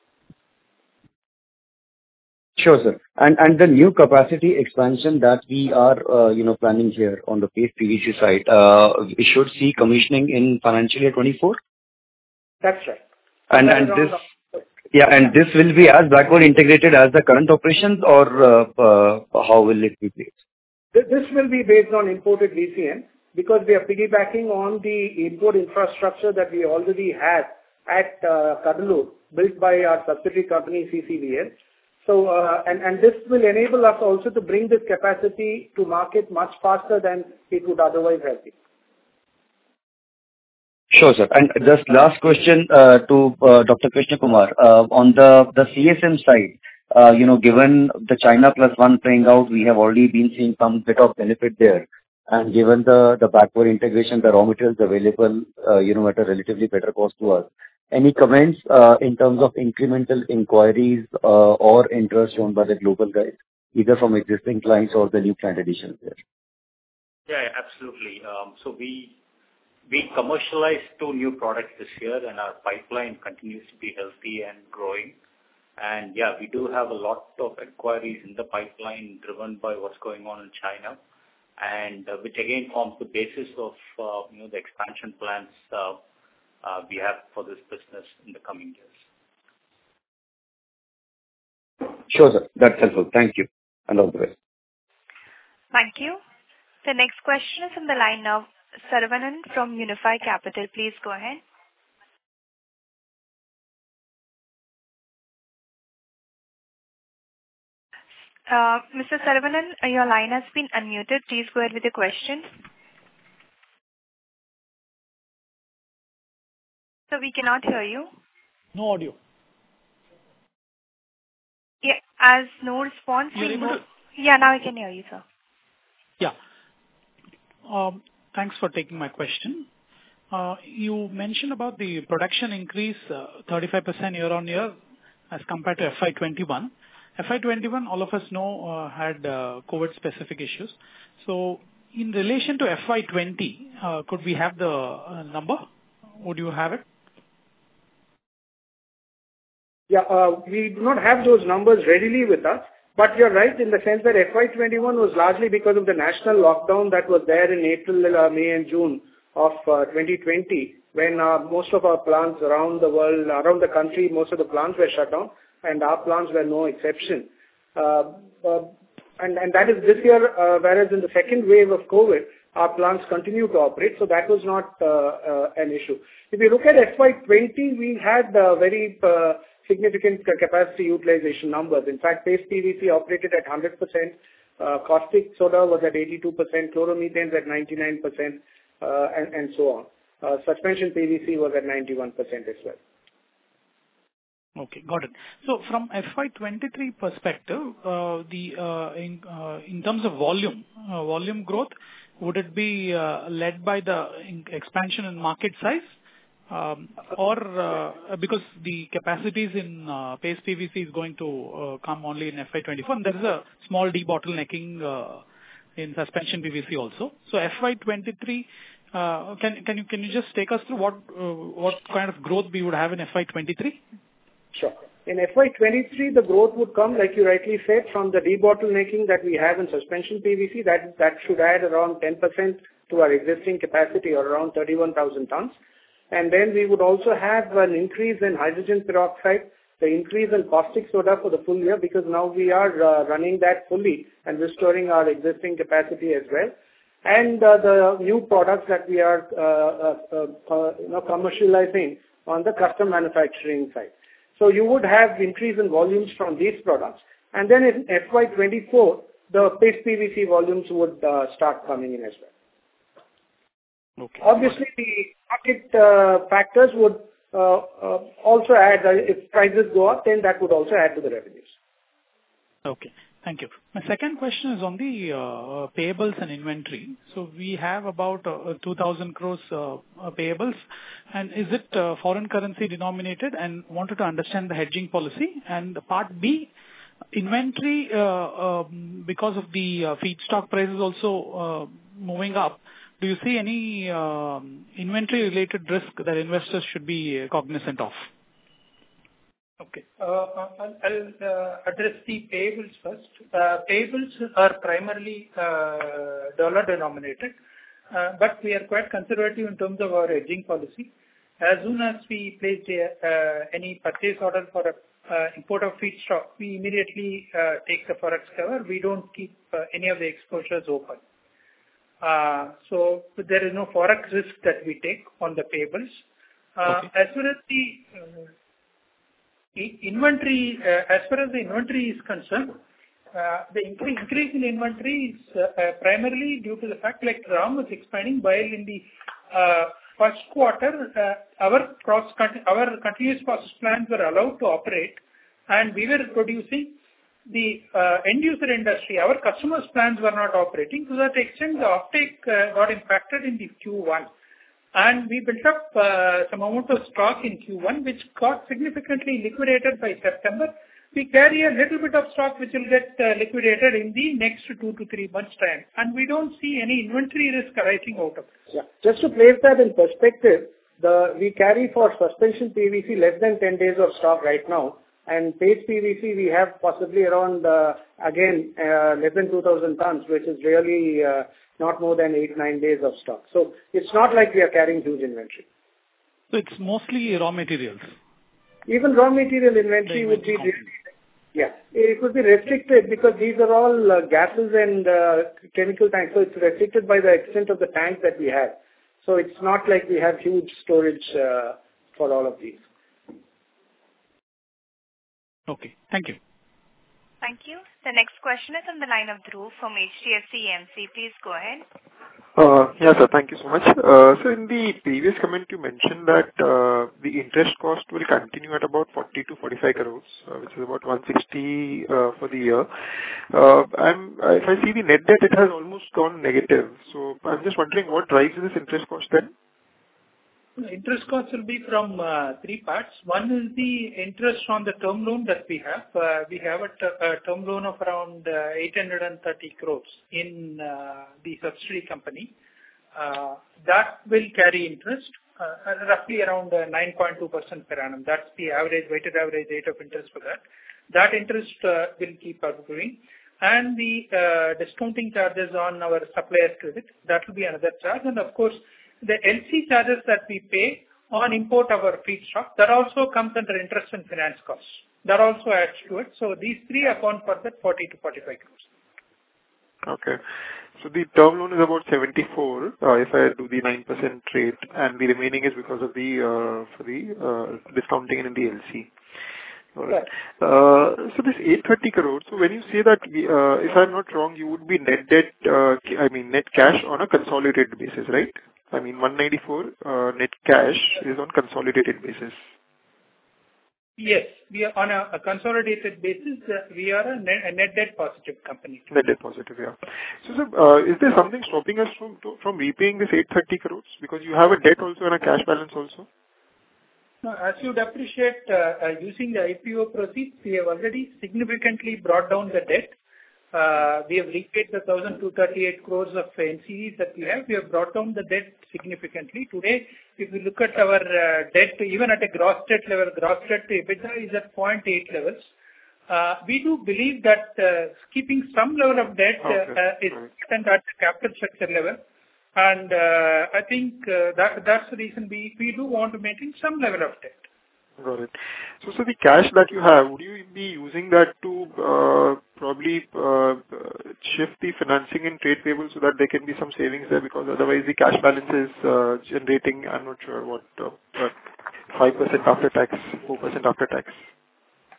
Sure, sir. And and the new capacity expansion that we are, uh, you know, planning here on the paste P V C side, uh, we should see commissioning in financial year twenty-four? That's right. And and this, yeah, and this will be as backward integrated as the current operations, or uh, uh, how will it be placed? This will be based on imported V C M because we are piggybacking on the import infrastructure that we already have at uh, Cuddalore, built by our subsidiary company C C V L. So, uh, and, and this will enable us also to bring this capacity to market much faster than it would otherwise have been. Sure, sir. And just last question uh, to uh, Doctor Krishna Kumar. Uh, on the, the C S M side, uh, you know, given the China plus one playing out, we have already been seeing some bit of benefit there. And given the, the backward integration, the raw materials available, uh, you know, at a relatively better cost to us. Any comments uh, in terms of incremental inquiries uh, or interest shown by the global guys, either from existing clients or the new client additions there? Yeah, absolutely. Um, so we we commercialized two new products this year, and our pipeline continues to be healthy and growing. And yeah, we do have a lot of inquiries in the pipeline driven by what's going on in China, and uh, which again forms the basis of uh, you know the expansion plans uh, uh, we have for this business in the coming years. Sure, sir. That's helpful. Thank you, and all the best. Thank you. The next question is from the line of Saravanan from Unifi Capital. Please go ahead. Uh, Mister Saravanan, your line has been unmuted. Please go ahead with the question. So we cannot hear you. No audio. Yeah, as no response. You're able to... Yeah, now I can hear you, sir. Yeah. Um, thanks for taking my question. Uh, you mentioned about the production increase uh, thirty-five percent year on year as compared to F Y twenty-one. F Y twenty-one, all of us know, uh, had uh, COVID-specific issues. So, in relation to F Y twenty, uh, could we have the uh, number? Would you have it? Yeah, uh, we do not have those numbers readily with us, but you're right in the sense that F Y twenty-one was largely because of the national lockdown that was there in April, uh, May and June of uh, twenty twenty, when uh, most of our plants around the world, around the country, most of the plants were shut down, and our plants were no exception. Uh, uh, and, and that is this year, uh, whereas in the second wave of COVID, our plants continue to operate, so that was not uh, uh, an issue. If you look at F Y twenty, we had uh, very uh, significant capacity utilization numbers. In fact, paste P V C operated at one hundred percent, uh, caustic soda was at eighty-two percent, chloromethanes at ninety-nine percent, uh, and, and so on. Uh, suspension P V C was at ninety-one percent as well. Okay, got it. So from F Y twenty-three perspective, uh, the uh, in, uh, in terms of volume, uh, volume growth, would it be uh, led by the expansion in market size? Um, or uh, because the capacities in uh, paste P V C is going to uh, come only in F Y twenty-four, and there is a small debottlenecking uh, in suspension P V C also. So F Y twenty-three, uh, can can you can you just take us through what uh, what kind of growth we would have in F Y twenty-three? Sure. In F Y twenty-three, the growth would come, like you rightly said, from the debottlenecking that we have in suspension P V C. That that should add around ten percent to our existing capacity, or around thirty-one thousand tons. And then we would also have an increase in hydrogen peroxide, the increase in caustic soda for the full year, because now we are uh, running that fully and restoring our existing capacity as well. And uh, the new products that we are uh, uh, uh, you know, commercializing on the custom manufacturing side. So you would have increase in volumes from these products. And then in F Y twenty-four, the paste P V C volumes would uh, start coming in as well. Okay. Obviously, the market uh, factors would uh, uh, also add, uh, if prices go up, then that would also add to the revenues. Okay. Thank you. My second question is on the uh, payables and inventory. So we have about uh, two thousand crores uh, uh, payables, and is it uh, foreign currency denominated? And wanted to understand the hedging policy. And part B, inventory, uh, um, because of the uh, feedstock prices also uh, moving up, do you see any um, inventory-related risk that investors should be uh, cognizant of? Okay. Uh, I'll I'll, uh, address the payables first. Uh, Payables are primarily uh, dollar-denominated, uh, but we are quite conservative in terms of our hedging policy. As soon as we place a, uh, any purchase order for a uh, import of feedstock, we immediately uh, take the forex cover. We don't keep uh, any of the exposures open. Uh, So there is no forex risk that we take on the payables. Uh, Okay. As far as the uh, Inventory, uh, as far as the inventory is concerned, uh, the increase, increase in inventory is uh, uh, primarily due to the fact, like Ram was explaining, while in the uh, first quarter, uh, our cross our continuous process plants were allowed to operate, and we were producing. The uh, end user industry, our customers' plants were not operating. To that extent, the offtake uh, got impacted in the Q one. And we built up uh, some amount of stock in Q one, which got significantly liquidated by September. We carry a little bit of stock which will get uh, liquidated in the next two to three months' time. And we don't see any inventory risk arising out of this. Yeah. Just to place that in perspective, the we carry for suspension P V C less than ten days of stock right now. And paste P V C, we have possibly around, uh, again, uh, less than two thousand tons, which is really uh, not more than eight, nine days of stock. So it's not like we are carrying huge inventory. So it's mostly raw materials. Even raw material inventory The would be, inventory yeah, it would be restricted because these are all uh, gases and uh, chemical tanks. So it's restricted by the extent of the tanks that we have. So it's not like we have huge storage uh, for all of these. Okay. Thank you. Thank you. The next question is on the line of Dhruv from H D F C E M C. Please go ahead. Uh, yeah, sir. Thank you so much. Uh, so in the previous comment, you mentioned that uh, the interest cost will continue at about forty to forty-five crores, uh, which is about one hundred sixty uh, for the year. Uh, I'm, if I see the net debt, it has almost gone negative. So I'm just wondering what drives this interest cost then? Interest costs will be from uh, three parts. One is the interest on the term loan that we have. Uh, we have a, t- a term loan of around uh, eight hundred thirty crores in uh, the subsidiary company. Uh, that will carry interest, uh, roughly around uh, nine point two percent per annum. That's the average, weighted average rate of interest for that. That interest uh, will keep accruing. And the uh, discounting charges on our supplier's credit, that will be another charge. And of course, the L C charges that we pay on import of our feedstock, that also comes under interest and finance costs. That also adds to it. So these three account for that forty to forty-five crores. Okay. So the term loan is about seventy-four, uh, if I do the nine percent rate, and the remaining is because of the uh, for the uh, discounting in the L C. All right. Uh, so this eight hundred thirty crores, so when you say that, we, uh, if I'm not wrong, you would be net debt, uh, I mean net cash on a consolidated basis, right? I mean one ninety-four uh, net cash is on consolidated basis. Yes, we are on a, a consolidated basis. Uh, we are a net, a net debt positive company. Net debt positive, yeah. So, sir, uh, is there something stopping us from to, from repaying this eight hundred thirty crores? Because you have a debt also and a cash balance also. No, as you'd appreciate, uh, uh, using the I P O proceeds, we have already significantly brought down the debt. Uh, we have repaid the one thousand two hundred thirty-eight crores of N C Ds that we have. We have brought down the debt significantly. Today, if you look at our uh, debt, even at a gross debt level, gross debt to EBITDA is at zero point eight levels. Uh, we do believe that uh, keeping some level of debt uh, okay. uh, is right. important at the capital structure level. And uh, I think uh, that that's the reason we, we do want to maintain some level of debt. Got it. So, so the cash that you have, would you be using that to uh, probably uh, shift the financing in trade payables so that there can be some savings there? Because otherwise the cash balance is uh, generating, I'm not sure what, uh, five percent after tax, four percent after tax.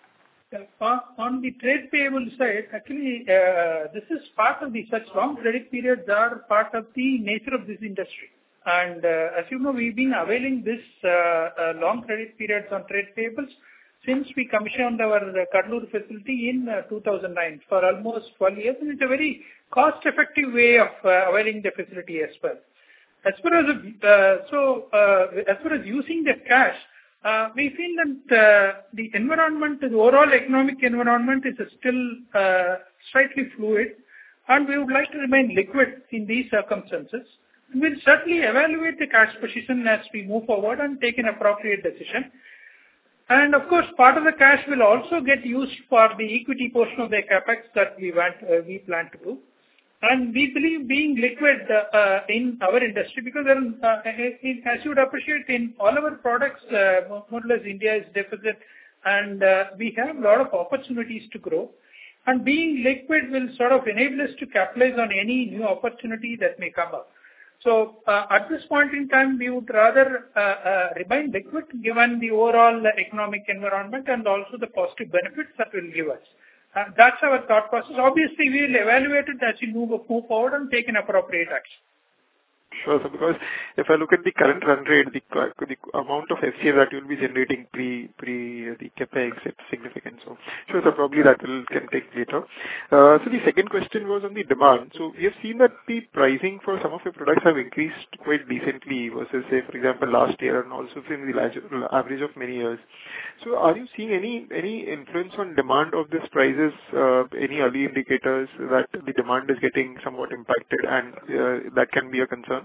On, on the trade payable side, actually, uh, this is part of the such long credit periods are part of the nature of this industry. And uh, as you know, we've been availing this uh, uh, long credit periods on trade payables since we commissioned our uh, Kadalur facility in uh, two thousand nine for almost twelve years. And it's a very cost-effective way of uh, availing the facility as well. As far as uh, so, uh, as far as using the cash, uh, we feel that uh, the environment, the overall economic environment, is still uh, slightly fluid, and we would like to remain liquid in these circumstances. We'll certainly evaluate the cash position as we move forward and take an appropriate decision. And of course, part of the cash will also get used for the equity portion of the capex that we want, uh, we plan to do. And we believe being liquid uh, uh, in our industry, because there, uh, in, as you would appreciate, in all our products, uh, more or less India is deficit, and uh, we have a lot of opportunities to grow. And being liquid will sort of enable us to capitalize on any new opportunity that may come up. So uh, at this point in time, we would rather uh, uh, remain liquid given the overall economic environment and also the positive benefits that will give us. Uh, that's our thought process. Obviously, we will evaluate it as we move, move forward and take an appropriate action. Sure, sir, because if I look at the current run rate, the, the amount of F C F that you will be generating pre pre the capex, it's significant. So, sure, so probably that will can take later. Uh, so the second question was on the demand. So we have seen that the pricing for some of your products have increased quite decently versus, say, for example, last year and also in the large, average of many years. So are you seeing any any influence on demand of these prices? Uh, any early indicators that the demand is getting somewhat impacted and uh, that can be a concern?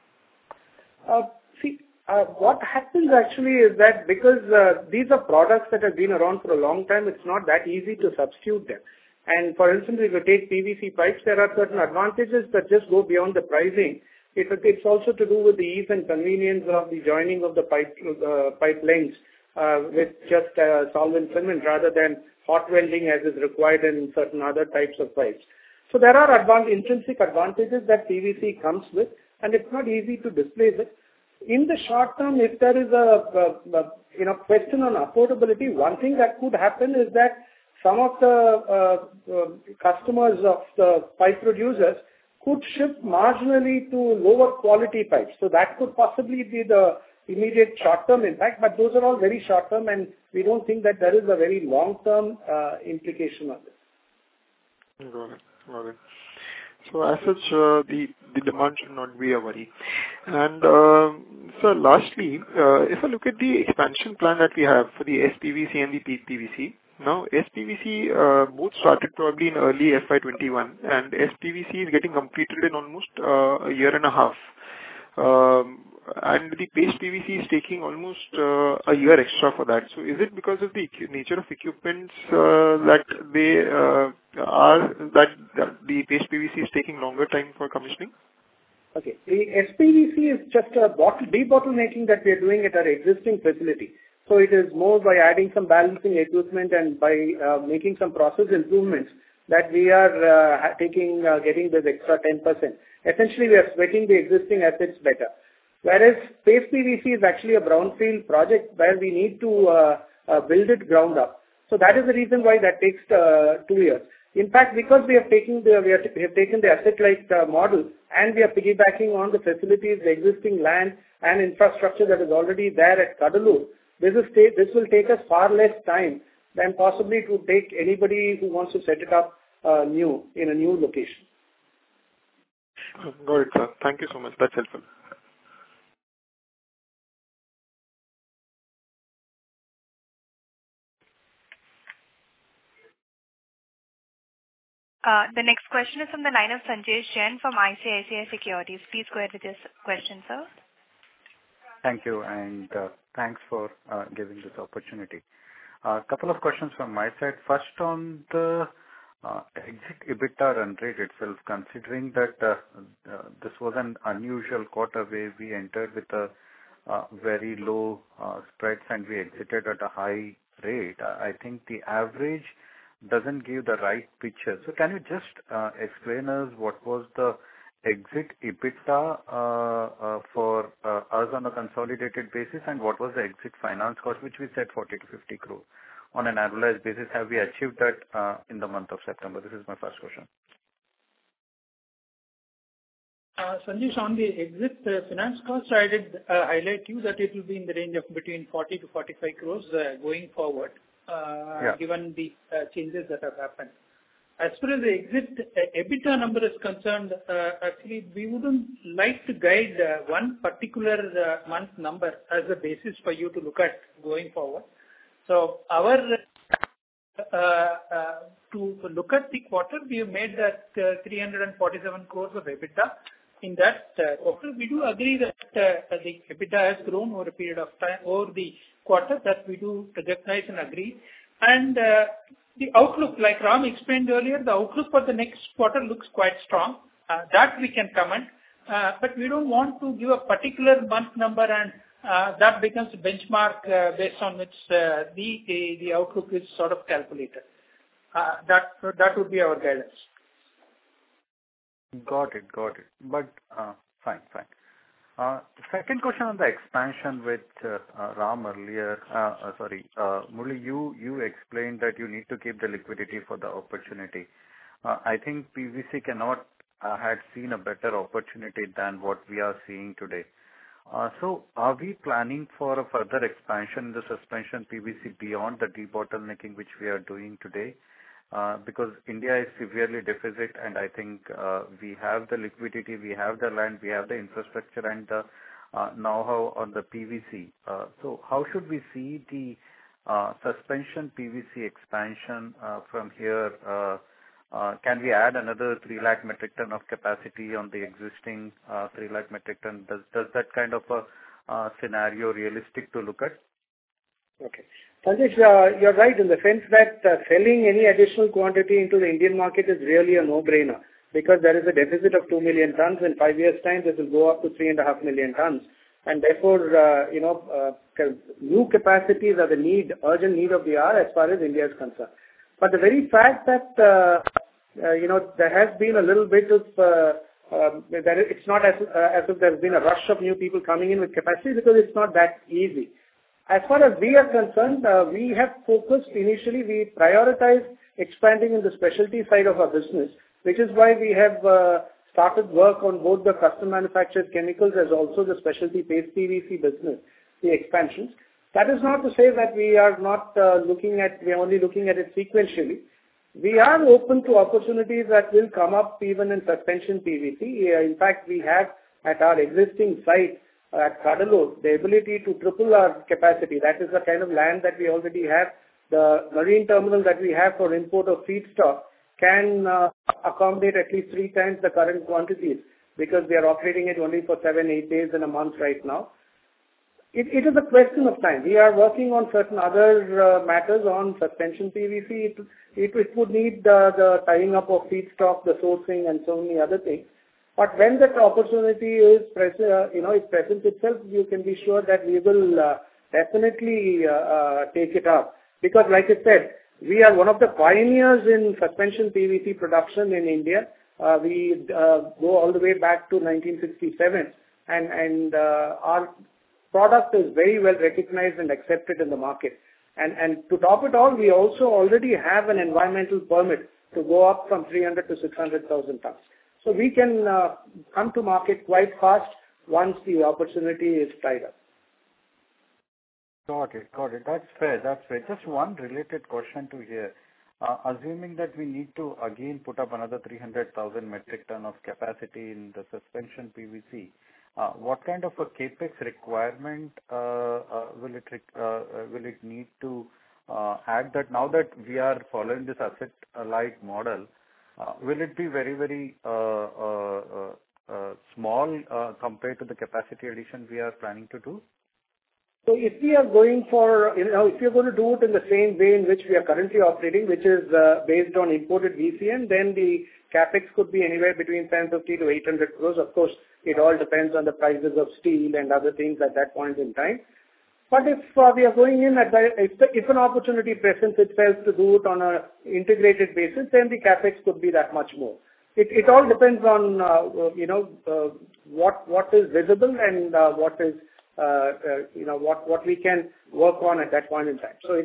Uh, see, uh, what happens actually is that because uh, these are products that have been around for a long time, it's not that easy to substitute them. And for instance, if you take P V C pipes, there are certain advantages that just go beyond the pricing. It, it's also to do with the ease and convenience of the joining of the pipe, uh, pipe lengths uh, with just uh, solvent cement rather than hot welding as is required in certain other types of pipes. So there are advan- intrinsic advantages that P V C comes with, and it's not easy to displace it. In the short term, if there is a, a, a you know question on affordability, one thing that could happen is that some of the uh, uh, customers of the pipe producers could shift marginally to lower quality pipes. So that could possibly be the immediate short-term impact, but those are all very short-term, and we don't think that there is a very long-term uh, implication of this. Got it. Got it. So as such, uh, the, the demand should not be a worry. And uh, so lastly, uh, if I look at the expansion plan that we have for the S P V C and the P V C, now S P V C uh, both started probably in early F Y twenty-one, and S P V C is getting completed in almost uh, a year and a half. Um, and the paste P V C is taking almost uh, a year extra for that. So is it because of the nature of equipments uh, that they uh, are that, that the paste P V C is taking longer time for commissioning? Okay, the S P V C is just a bottle debottlenecking that we are doing at our existing facility. So it is more by adding some balancing equipment and by uh, making some process improvements that we are uh, taking uh, getting this extra ten percent. Essentially, we are sweating the existing assets better. Whereas paste P V C is actually a brownfield project where we need to uh, uh, build it ground up. So that is the reason why that takes uh, two years. In fact, because we have taken the we, are, we have taken the asset-light uh, model and we are piggybacking on the facilities, the existing land and infrastructure that is already there at Kadalur, this is this will take us far less time than possibly to take anybody who wants to set it up uh, new in a new location. Got it, sir. Thank you so much. That's helpful. Uh, the next question is from the line of Sanjay Jain from I C I C I Securities. Please go ahead with this question, sir. Thank you, and uh, thanks for uh, giving this opportunity. A uh, couple of questions from my side. First, on the uh, exit EBITDA run rate itself, considering that uh, uh, this was an unusual quarter where we entered with a uh, very low uh, spreads and we exited at a high rate, I think the average doesn't give the right picture. So can you just uh, explain us what was the exit EBITDA uh, uh, for uh, us on a consolidated basis and what was the exit finance cost, which we said forty to fifty crore. on an annualized basis? Have we achieved that uh, in the month of September? This is my first question. Uh, Sanjesh, on the exit uh, finance cost, I did uh, highlight you that it will be in the range of between forty to forty-five crores uh, going forward, uh, yeah. given the uh, changes that have happened. As far as the exit uh, EBITDA number is concerned, uh, actually we wouldn't like to guide uh, one particular uh, month number as a basis for you to look at going forward. So our uh, uh, to look at the quarter, we have made that uh, three hundred forty-seven crores of EBITDA. In that uh, quarter, we do agree that uh, the EBITDA has grown over a period of time, over the quarter, that we do recognize and agree. And uh, the outlook, like Ram explained earlier, the outlook for the next quarter looks quite strong. Uh, that we can comment. Uh, but we don't want to give a particular month number and uh, that becomes a benchmark uh, based on which uh, the, the the outlook is sort of calculated. Uh, that that would be our guidance. Got it, got it. But uh, fine, fine. Uh, second question on the expansion with uh, uh, Ram earlier. Uh, uh, sorry, uh, Murli, you you explained that you need to keep the liquidity for the opportunity. Uh, I think P V C cannot uh, had seen a better opportunity than what we are seeing today. Uh, so, are we planning for a further expansion in the suspension P V C beyond the debottlenecking which we are doing today? Uh, because India is severely deficit, and I think uh, we have the liquidity, we have the land, we have the infrastructure and the uh, know-how on the P V C. Uh, so how should we see the uh, suspension P V C expansion uh, from here? Uh, uh, can we add another three lakh metric ton of capacity on the existing uh, three lakh metric ton? Does, does that kind of a uh, scenario realistic to look at? Okay. Sanjesh, uh, you're right in the sense that uh, selling any additional quantity into the Indian market is really a no-brainer because there is a deficit of two million tons. In five years' time, this will go up to three and a half million tons. And therefore, uh, you know, uh, new capacities are the need, urgent need of the hour as far as India is concerned. But the very fact that, uh, uh, you know, there has been a little bit of, uh, uh, that it's not as, uh, as if there's been a rush of new people coming in with capacity because it's not that easy. As far as we are concerned, uh, we have focused initially, we prioritized expanding in the specialty side of our business, which is why we have uh, started work on both the custom manufactured chemicals as also the specialty paste P V C business, the expansions. That is not to say that we are not uh, looking at, we are only looking at it sequentially. We are open to opportunities that will come up even in suspension P V C. Uh, in fact, we have at our existing site, at Cuddalore, the ability to triple our capacity. That is the kind of land that we already have. The marine terminal that we have for import of feedstock can uh, accommodate at least three times the current quantities because we are operating it only for seven, eight days in a month right now. It, it is a question of time. We are working on certain other uh, matters on suspension P V C. It, it, it would need uh, the tying up of feedstock, the sourcing and so many other things. But when that opportunity is present, uh, you know, it presents itself, you can be sure that we will uh, definitely uh, uh, take it up. Because like I said, we are one of the pioneers in suspension P V C production in India. Uh, we uh, go all the way back to nineteen sixty-seven and, and uh, our product is very well recognized and accepted in the market. And, and to top it all, we also already have an environmental permit to go up from three hundred to six hundred thousand tons. So we can uh, come to market quite fast once the opportunity is tied up. Got it, got it. That's fair, that's fair. Just one related question to here. Uh, assuming that we need to again put up another three hundred thousand metric ton of capacity in the suspension P V C, uh, what kind of a capex requirement uh, uh, will it uh, will it need to uh, add that now that we are following this asset-light model? Uh, will it be very, very uh, uh, uh, small uh, compared to the capacity addition we are planning to do? So if we are going for, you know, if you're going to do it in the same way in which we are currently operating, which is uh, based on imported V C M, then the capex could be anywhere between seven fifty to eight hundred crores. Of course, it all depends on the prices of steel and other things at that point in time. But if uh, we are going in at the, if, the, if an opportunity presents itself to do it on an integrated basis, then the capex could be that much more. It, it all depends on, uh, you know, uh, what, what is visible and uh, what is, uh, uh, you know, what, what we can work on at that point in time. So it's,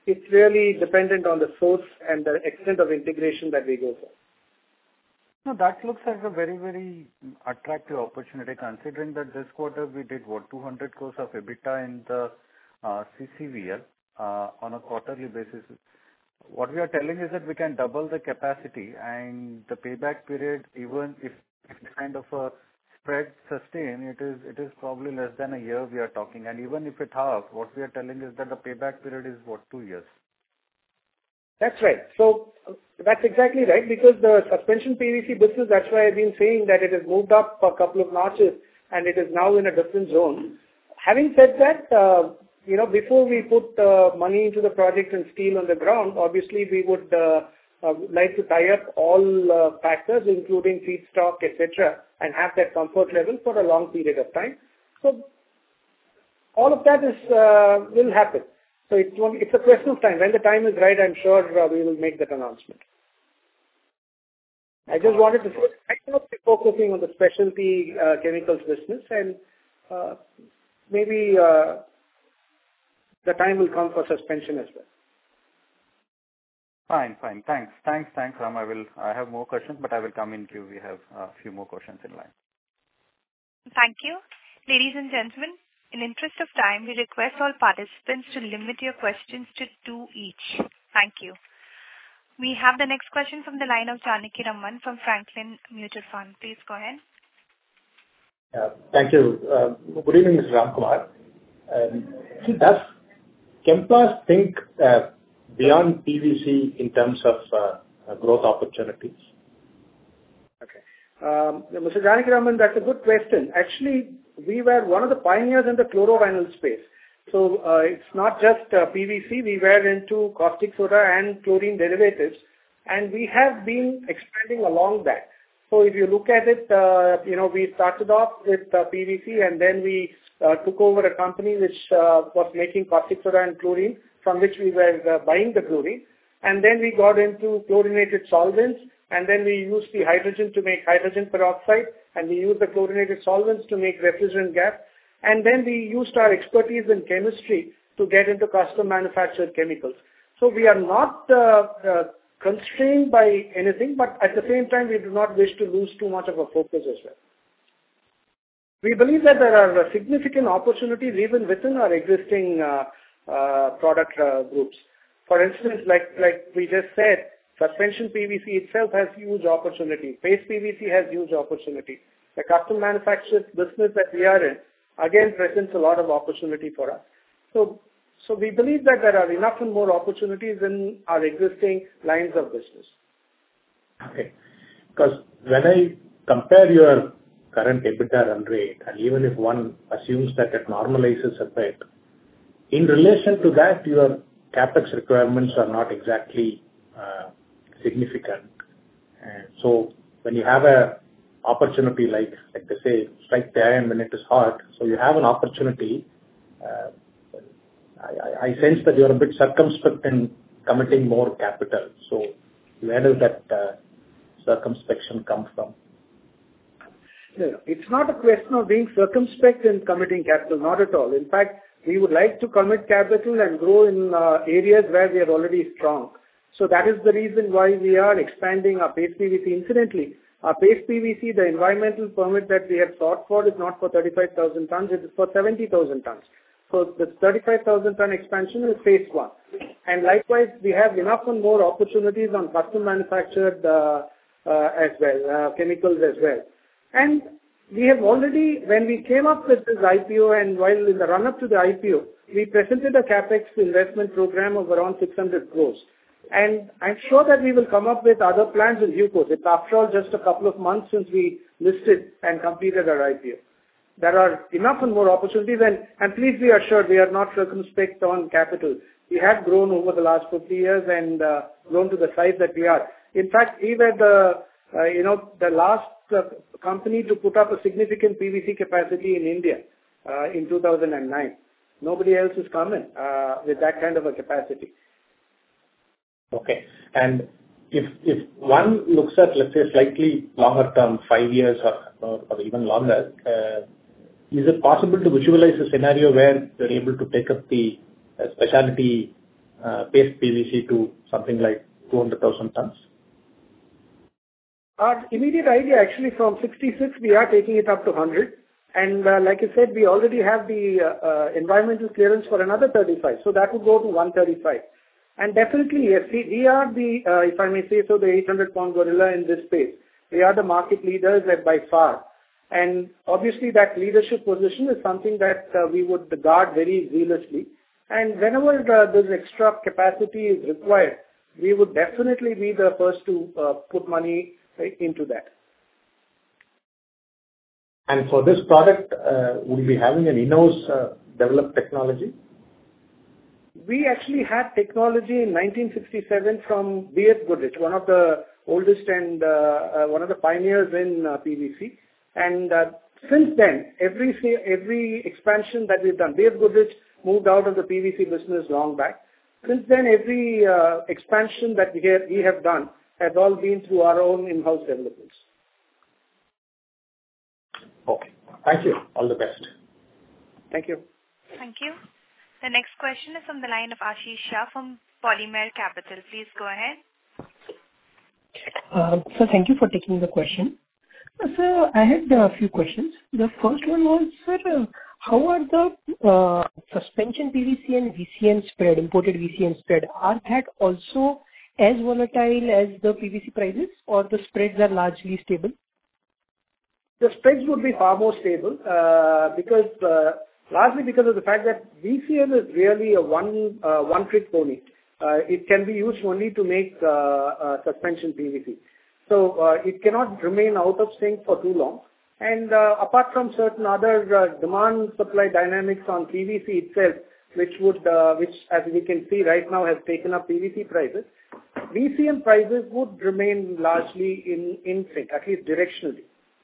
it's really dependent on the source and the extent of integration that we go for. No, that looks like a very, very attractive opportunity, considering that this quarter we did, what, two hundred crores of EBITDA in the uh, C C V L uh, on a quarterly basis. What we are telling is that we can double the capacity, and the payback period, even if, if this kind of a spread sustain, it is it is probably less than a year we are talking. And even if it half, what we are telling is that the payback period is, what, two years. That's right. So uh, that's exactly right, because the suspension P V C business, that's why I've been saying that it has moved up a couple of notches and it is now in a different zone. Having said that, uh, you know, before we put uh, money into the project and steel on the ground, obviously we would uh, uh, like to tie up all uh, factors, including feedstock, et cetera, and have that comfort level for a long period of time. So all of that is uh, will happen. So it's, it's a question of time. When the time is right, I'm sure uh, we will make that announcement. I just wanted to say, right now we're focusing on the specialty uh, chemicals business, and uh, maybe uh, the time will come for suspension as well. Fine, fine. Thanks. Thanks, thanks, Ram. I will, I have more questions, but I will come in queue. We have a few more questions in line. Thank you. Ladies and gentlemen, in interest of time, we request all participants to limit your questions to two each. Thank you. We have the next question from the line of Janaki Raman from Franklin Mutual Fund. Please go ahead. Uh, thank you. Uh, good evening, Mister Ramkumar. Um, does Chemplast think uh, beyond P V C in terms of uh, uh, growth opportunities? Okay. Um, Mister Janaki Raman, that's a good question. Actually, we were one of the pioneers in the chlorovinyl space. So uh, it's not just uh, P V C, we were into caustic soda and chlorine derivatives, and we have been expanding along that. So if you look at it, uh, you know, we started off with uh, P V C, and then we uh, took over a company which uh, was making caustic soda and chlorine, from which we were uh, buying the chlorine. And then we got into chlorinated solvents, and then we used the hydrogen to make hydrogen peroxide, and we used the chlorinated solvents to make refrigerant gas. And then we used our expertise in chemistry to get into custom manufactured chemicals. So we are not uh, uh, constrained by anything, but at the same time, we do not wish to lose too much of a focus as well. We believe that there are significant opportunities even within our existing uh, uh, product uh, groups. For instance, like, like we just said, suspension P V C itself has huge opportunity. Paste P V C has huge opportunity. The custom manufactured business that we are in, again, presents a lot of opportunity for us. So, so we believe that there are enough and more opportunities in our existing lines of business. Okay. Because when I compare your current EBITDA run rate, and even if one assumes that it normalizes a bit, in relation to that, your capex requirements are not exactly uh, significant. And so when you have a opportunity, like like they say, strike the iron when it is hot. So you have an opportunity. Uh, I, I sense that you are a bit circumspect in committing more capital. So where does that uh, circumspection come from? No, no, it's not a question of being circumspect in committing capital, not at all. In fact, we would like to commit capital and grow in uh, areas where we are already strong. So that is the reason why we are expanding our paste P V C. Incidentally, our paste P V C, the environmental permit that we have sought for is not for thirty-five thousand tons, it is for seventy thousand tons. So the thirty-five thousand ton expansion is phase one. And likewise, we have enough and more opportunities on custom manufactured uh, uh, as well, uh, chemicals as well. And we have already, when we came up with this I P O and while in the run-up to the I P O, we presented a capex investment program of around six hundred crores. And I'm sure that we will come up with other plans in due course. It's after all just a couple of months since we listed and completed our I P O. There are enough and more opportunities, and, and please be assured we are not circumspect on capital. We have grown over the last fifty years and uh, grown to the size that we are. In fact, we were the, uh, you know, the last uh, company to put up a significant P V C capacity in India uh, in two thousand nine. Nobody else has come in uh, with that kind of a capacity. Okay. And if if one looks at, let's say, slightly longer term, five years or, or, or even longer, uh, is it possible to visualize a scenario where you're able to take up the uh, specialty uh, paste P V C to something like two hundred thousand tons? Our immediate idea, actually, from sixty-six, we are taking it up to one hundred. And uh, like I said, we already have the uh, uh, environmental clearance for another thirty-five. So that would go to one thirty-five. And definitely, yes, we, we are the, uh, if I may say so, the eight hundred pound gorilla in this space. We are the market leaders by far. And obviously, that leadership position is something that uh, we would guard very zealously. And whenever uh, this extra capacity is required, we would definitely be the first to uh, put money into that. And for this product, uh, would we be having an in-house uh, developed technology? We actually had technology in nineteen sixty-seven from B F Goodrich, one of the oldest and uh, uh, one of the pioneers in uh, P V C. And uh, since then, every every expansion that we've done, B F Goodrich moved out of the P V C business long back. Since then, every uh, expansion that we have, we have done has all been through our own in-house developments. Okay. Thank you. All the best. Thank you. Thank you. The next question is from the line of Ashish Shah from Polymer Capital. Please go ahead. Uh, sir, thank you for taking the question. Uh, sir, I had a few questions. The first one was, sir, uh, how are the uh, suspension P V C and V C M spread, imported V C M spread, are that also as volatile as the P V C prices, or the spreads are largely stable? The spreads would be far more stable uh, because uh, largely because of the fact that V C M is really a one uh, one trick pony. Uh, it can be used only to make uh, uh, suspension P V C. So uh, it cannot remain out of sync for too long. And uh, apart from certain other uh, demand supply dynamics on P V C itself, which would uh, which as we can see right now has taken up P V C prices, V C M prices would remain largely in, in sync, at least directionally.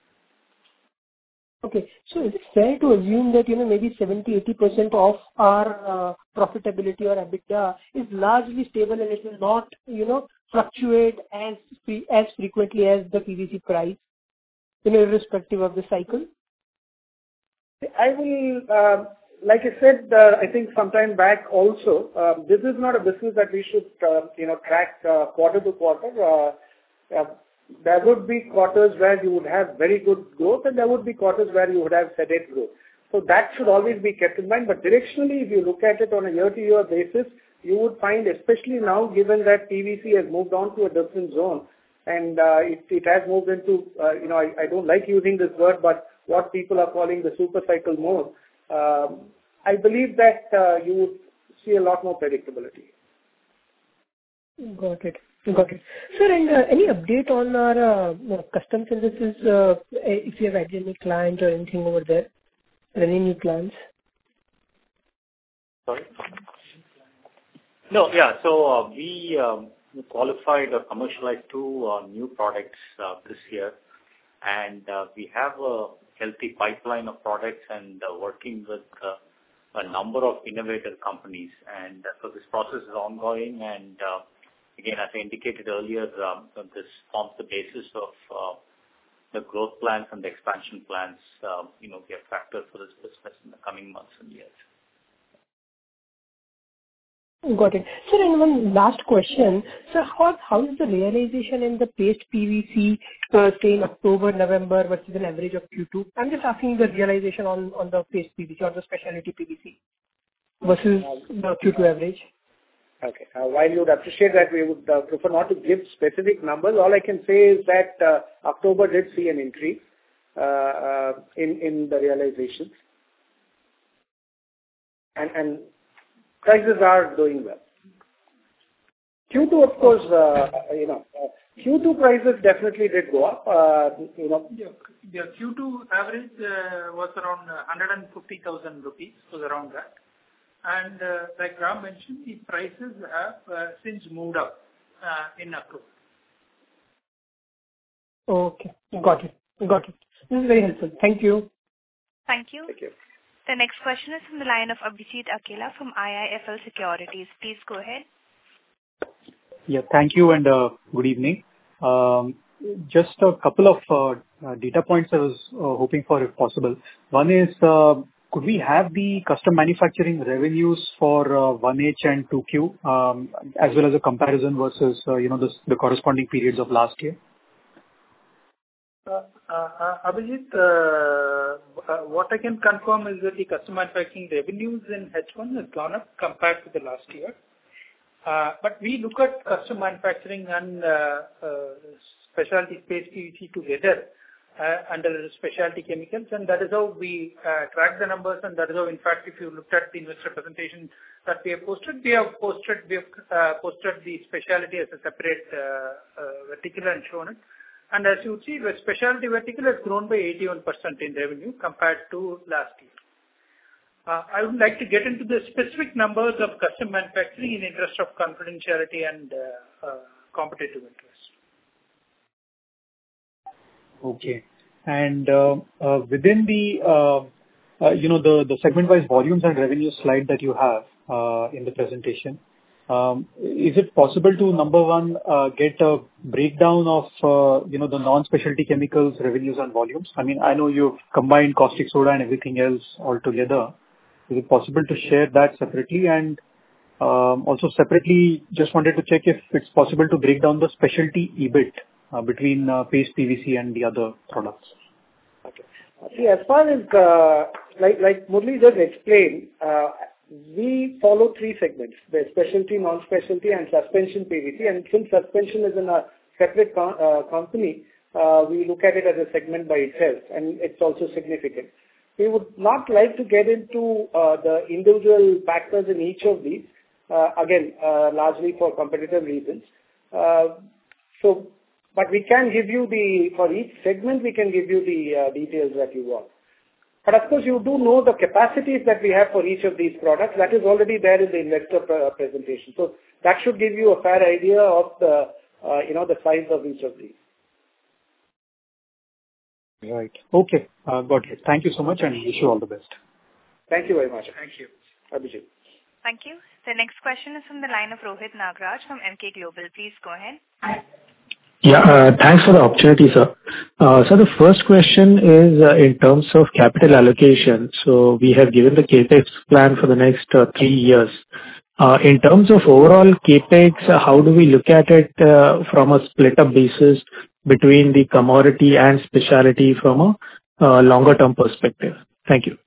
Okay. So is it fair to assume that, you know, maybe seventy to eighty percent of our uh, profitability or EBITDA is largely stable and it will not, you know, fluctuate as free, as frequently as the P V C price, you know, irrespective of the cycle? I will, uh, like I said, uh, I think sometime back also, uh, this is not a business that we should, uh, you know, track uh, quarter to quarter. Uh, uh, There would be quarters where you would have very good growth and there would be quarters where you would have sedate growth. So that should always be kept in mind. But directionally, if you look at it on a year-to-year basis, you would find, especially now, given that P V C has moved on to a different zone and uh, it, it has moved into, uh, you know, I, I don't like using this word, but what people are calling the super cycle mode, um, I believe that uh, you would see a lot more predictability. Got it. Got it. Sir, and uh, any update on our uh, custom synthesis, uh, if you have had any client or anything over there, any new plans? Sorry? No, yeah. So uh, we um, qualified or commercialized two uh, new products uh, this year, and uh, we have a healthy pipeline of products and uh, working with uh, a number of innovative companies. And uh, so this process is ongoing, and uh, again, as I indicated earlier, um, this forms the basis of uh, the growth plans and the expansion plans, uh, you know, we have factored for this business in the coming months and years. Got it. Sir, and one last question. Sir, how, how is the realization in the paste P V C, uh, say in October, November versus an average of Q two? I'm just asking the realization on, on the paste P V C or the specialty P V C versus the Q two average. Okay. Uh, while you would appreciate that, we would uh, prefer not to give specific numbers. All I can say is that uh, October did see an increase uh, uh, in in the realizations, and and prices are doing well. Q two, of course, uh, you know, uh, Q two prices definitely did go up. Uh, you know, yeah, the Q two average uh, was around one hundred fifty thousand rupees, was around that. And uh, like Ram mentioned, the prices have uh, since moved up uh, in October. Okay. Got it. Got it. This is very helpful. Thank you. Thank you. thank you. The next question is from the line of Abhijit Akela from I I F L Securities. Please go ahead. Yeah, thank you and uh, good evening. Um, just a couple of uh, uh, data points I was uh, hoping for if possible. One is uh, could we have the custom manufacturing revenues for uh, one H and two Q, um, as well as a comparison versus, uh, you know, the the corresponding periods of last year? Uh, uh, Abhijit, uh, uh, what I can confirm is that the custom manufacturing revenues in H one has gone up compared to the last year. Uh, but we look at custom manufacturing and uh, uh, specialty space P V C together uh, under specialty chemicals, and that is how we uh, track the numbers, and that is how, in fact, if you looked at the investor presentation that we have posted, we have posted we have uh, posted the specialty as a separate uh, uh, vertical and shown it. And as you see, the specialty vertical has grown by eighty-one percent in revenue compared to last year. Uh, I would like to get into the specific numbers of custom manufacturing in interest of confidentiality and uh, uh, competitive interest. Okay. And uh, uh, within the, uh, uh, you know, the, the segment-wise volumes and revenue slide that you have uh, in the presentation, um, is it possible to, number one, uh, get a breakdown of, uh, you know, the non-specialty chemicals revenues and volumes? I mean, I know you've combined caustic soda and everything else all together. Is it possible to share that separately? And um, also separately, just wanted to check if it's possible to break down the specialty EBIT uh, between uh, paste P V C and the other products. Okay. See, as far as, uh, like, like Murli just explained, uh, we follow three segments, the specialty, non-specialty and suspension P V C. And since suspension is in a separate com- uh, company, uh, we look at it as a segment by itself, and it's also significant. We would not like to get into uh, the individual factors in each of these, uh, again, uh, largely for competitive reasons. Uh, so, but we can give you the, for each segment, we can give you the uh, details that you want. But of course, you do know the capacities that we have for each of these products. That is already there in the investor pre- presentation. So that should give you a fair idea of the, uh, you know, the size of each of these. Right. Okay. Uh, got it. Thank you so much and wish you all the best. Thank you very much. Thank you. Abhijit. Thank you. The next question is from the line of Rohit Nagraj from Emkay Global. Please go ahead. Yeah, uh, thanks for the opportunity, sir. Uh, so the first question is uh, in terms of capital allocation. So we have given the CAPEX plan for the next uh, three years. Uh, in terms of overall CAPEX, uh, how do we look at it uh, from a split-up basis between the commodity and specialty from a uh, longer-term perspective? Thank you.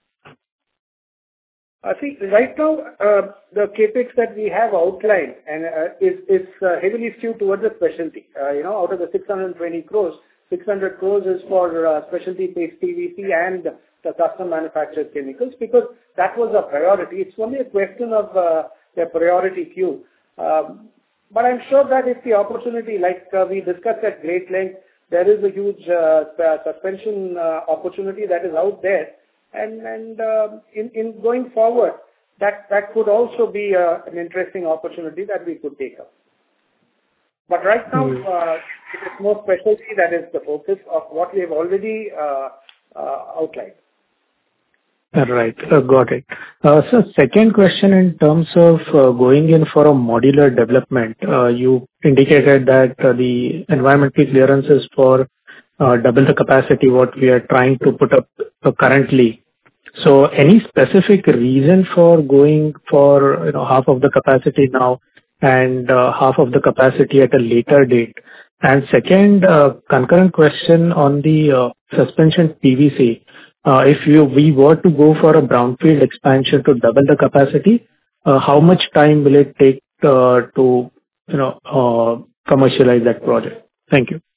I think right now, uh, the CAPEX that we have outlined and uh, is is uh, heavily skewed towards the specialty. Uh, you know, out of the six hundred twenty crores, six hundred crores is for uh, specialty paste P V C and the custom manufactured chemicals, because that was a priority. It's only a question of uh, the priority queue. Um, but I'm sure that if the opportunity, like uh, we discussed at great length, there is a huge uh, suspension uh, opportunity that is out there. And, and uh, in, in going forward, that, that could also be uh, an interesting opportunity that we could take up. But right now, mm. uh, it is more specialty that is the focus of what we have already uh, uh, outlined. Right. Uh, got it. Uh, so second question in terms of uh, going in for a modular development, uh, you indicated that uh, the environmental clearances for uh, double the capacity what we are trying to put up uh, currently. So any specific reason for going for, you know, half of the capacity now and uh, half of the capacity at a later date? And second, uh, concurrent question on the uh, suspension P V C. Uh, if you, we were to go for a brownfield expansion to double the capacity, uh, how much time will it take uh, to, you know, uh, commercialize that project? Thank you.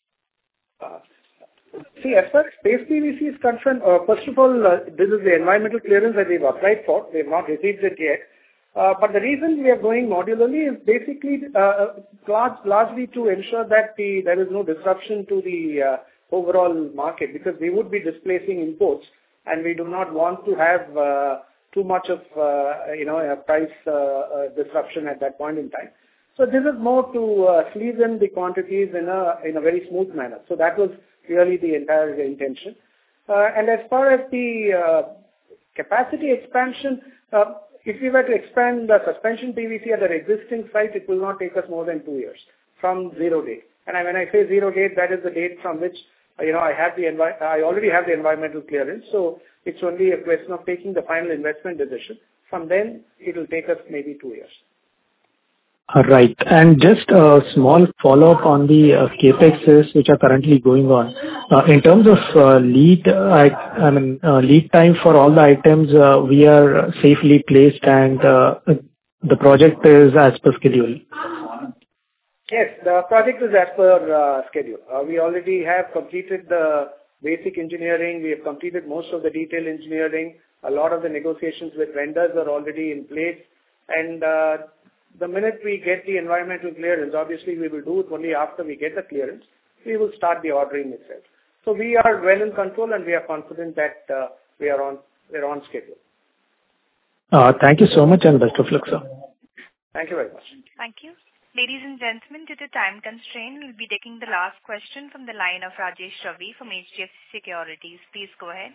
See, as far as paste P V C is concerned, uh, first of all, uh, this is the environmental clearance that we've applied for. We've not received it yet. Uh, but the reason we are going modularly is basically uh, large, largely to ensure that the, there is no disruption to the uh, overall market, because we would be displacing imports and we do not want to have uh, too much of, uh, you know, a price uh, uh, disruption at that point in time. So this is more to uh, squeeze in the quantities in a, in a very smooth manner. So that was really the entire intention. Uh, and as far as the uh, capacity expansion, uh, if we were to expand the suspension P V C at our existing site, it will not take us more than two years from zero date. And when I say zero date, that is the date from which you know, I have the envi- I already have the environmental clearance, so it's only a question of taking the final investment decision. From then, it will take us maybe two years. All right. And just a small follow-up on the uh, CapExes which are currently going on. Uh, In terms of uh, lead, uh, I I mean, uh, lead time for all the items, uh, we are safely placed and uh, the project is as per schedule. Yes, the project is as per uh, schedule. Uh, We already have completed the basic engineering. We have completed most of the detailed engineering. A lot of the negotiations with vendors are already in place. And uh, the minute we get the environmental clearance, obviously we will do it only after we get the clearance, we will start the ordering itself. So we are well in control and we are confident that uh, we are on we are on schedule. Uh, Thank you so much and best of luck, sir. Thank you very much. Thank you. Ladies and gentlemen, due to time constraint, we'll be taking the last question from the line of Rajesh Ravi from H D F C Securities. Please go ahead.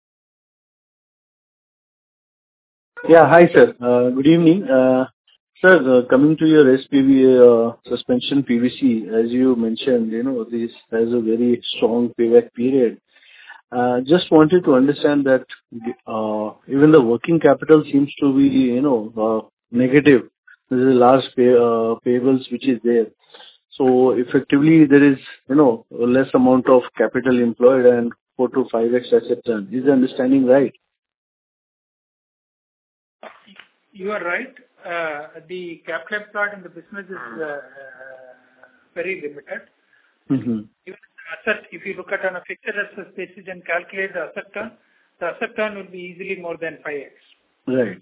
Yeah, hi sir. Uh, good evening. Uh, sir, uh, coming to your S P V uh, suspension P V C, as you mentioned, you know, this has a very strong payback period. Uh, just wanted to understand that uh, even the working capital seems to be, you know, uh, negative. There is a large pay, uh, payables which is there. So effectively there is, you know, less amount of capital employed and four to five x asset turn. Is the understanding right? You are right. Uh, the capital employed in the business is uh, very limited. Mm-hmm. Even the asset, if you look at on a fixed asset basis and calculate the asset turn, the asset turn will be easily more than five x. Right.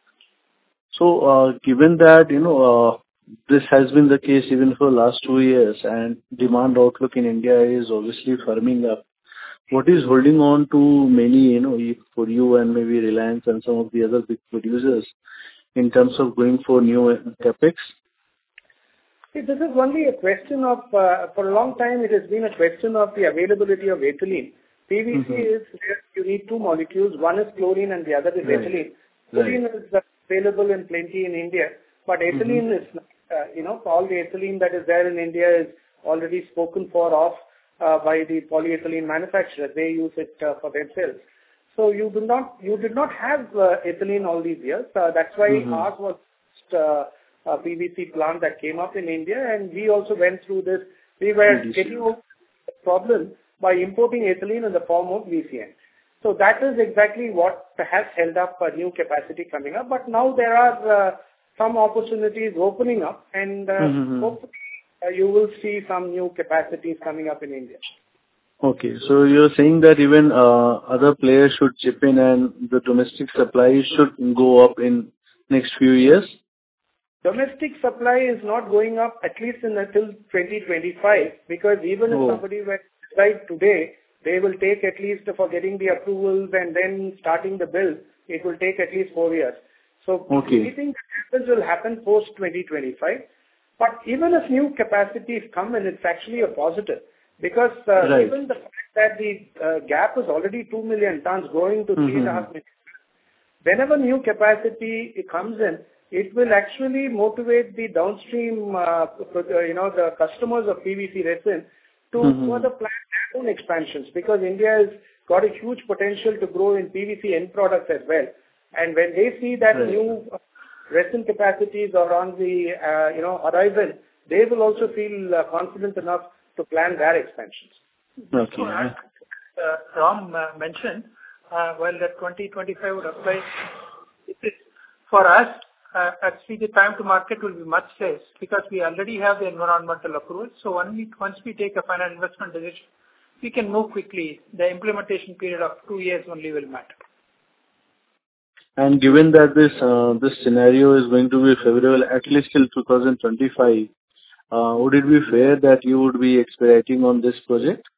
So, uh, given that, you know, uh, this has been the case even for the last two years and demand outlook in India is obviously firming up, what is holding on to many, you know, for you and maybe Reliance and some of the other big producers in terms of going for new capex? See, this is only a question of, uh, for a long time it has been a question of the availability of ethylene. P V C mm-hmm. is where you need two molecules, one is chlorine and the other is right. ethylene. Chlorine right. is available in plenty in India, but ethylene mm-hmm. is, uh, you know, all the ethylene that is there in India is already spoken for off uh, by the polyethylene manufacturers. They use it uh, for themselves. So you do not, you did not have uh, ethylene all these years. Uh, that's why mm-hmm. ours was uh, a P V C plant that came up in India, and we also went through this. We were mm-hmm. getting over the problem by importing ethylene in the form of V C N. So that is exactly what has held up a new capacity coming up. But now there are uh, some opportunities opening up, and uh, mm-hmm. hopefully uh, you will see some new capacities coming up in India. Okay, so you're saying that even uh, other players should chip in and the domestic supply should go up in next few years? Domestic supply is not going up at least in until twenty twenty-five, because even oh. if somebody were to decide today, they will take at least for getting the approvals and then starting the build, it will take at least four years. So okay. we think that will happen post twenty twenty-five. But even if new capacities come in, it's actually a positive, because uh, right. even the fact that the uh, gap is already two million tons going to mm-hmm. three and a half million, whenever new capacity comes in, it will actually motivate the downstream, uh, you know, the customers of P V C resin to mm-hmm. further plan their own expansions, because India has got a huge potential to grow in P V C end products as well. And when they see that right. new resin capacities are on the, uh, you know, horizon, they will also feel uh, confident enough to plan their expansions. Okay. So, as uh, Ram uh, mentioned, uh, while that twenty twenty-five would apply, it is, for us, uh, actually the time to market will be much less, because we already have the environmental approval. So only once we take a final investment decision, we can move quickly. The implementation period of two years only will matter. And given that this uh, this scenario is going to be favorable at least till two thousand twenty-five, uh, would it be fair that you would be expediting on this project?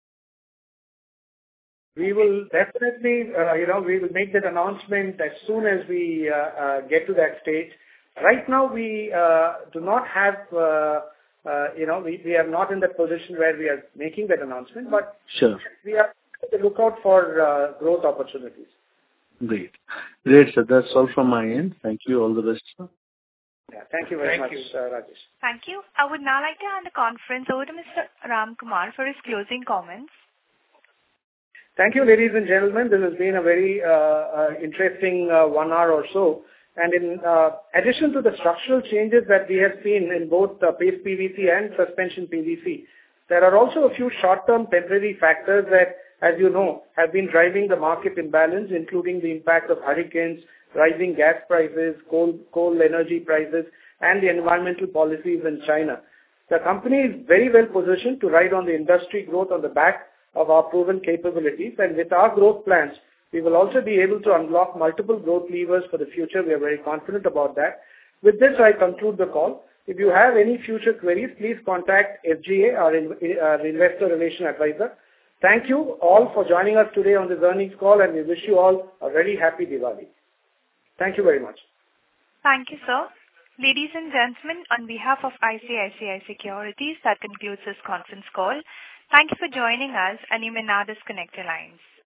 We will definitely, uh, you know, we will make that announcement as soon as we uh, uh, get to that stage. Right now, we uh, do not have, uh, uh, you know, we, we are not in that position where we are making that announcement, but sure. we are to look out for uh, growth opportunities. Great. Great, sir. That's all from my end. Thank you. All the best, sir. Yeah, thank you very thank much, you. Uh, Rajesh. Thank you. I would now like to hand the conference over to Mister Ram Kumar for his closing comments. Thank you, ladies and gentlemen. This has been a very uh, uh, interesting uh, one hour or so. And in uh, addition to the structural changes that we have seen in both uh, paste P V C and suspension P V C, there are also a few short-term temporary factors that, as you know, have been driving the market imbalance, including the impact of hurricanes, rising gas prices, coal, coal energy prices, and the environmental policies in China. The company is very well positioned to ride on the industry growth on the back of our proven capabilities, and with our growth plans, we will also be able to unlock multiple growth levers for the future. We are very confident about that. With this, I conclude the call. If you have any future queries, please contact F G A, our, in, our Investor Relation Advisor. Thank you all for joining us today on this earnings call, and we wish you all a very happy Diwali. Thank you very much. Thank you, sir. Ladies and gentlemen, on behalf of I C I C I Securities, that concludes this conference call. Thank you for joining us, and you may now disconnect your lines.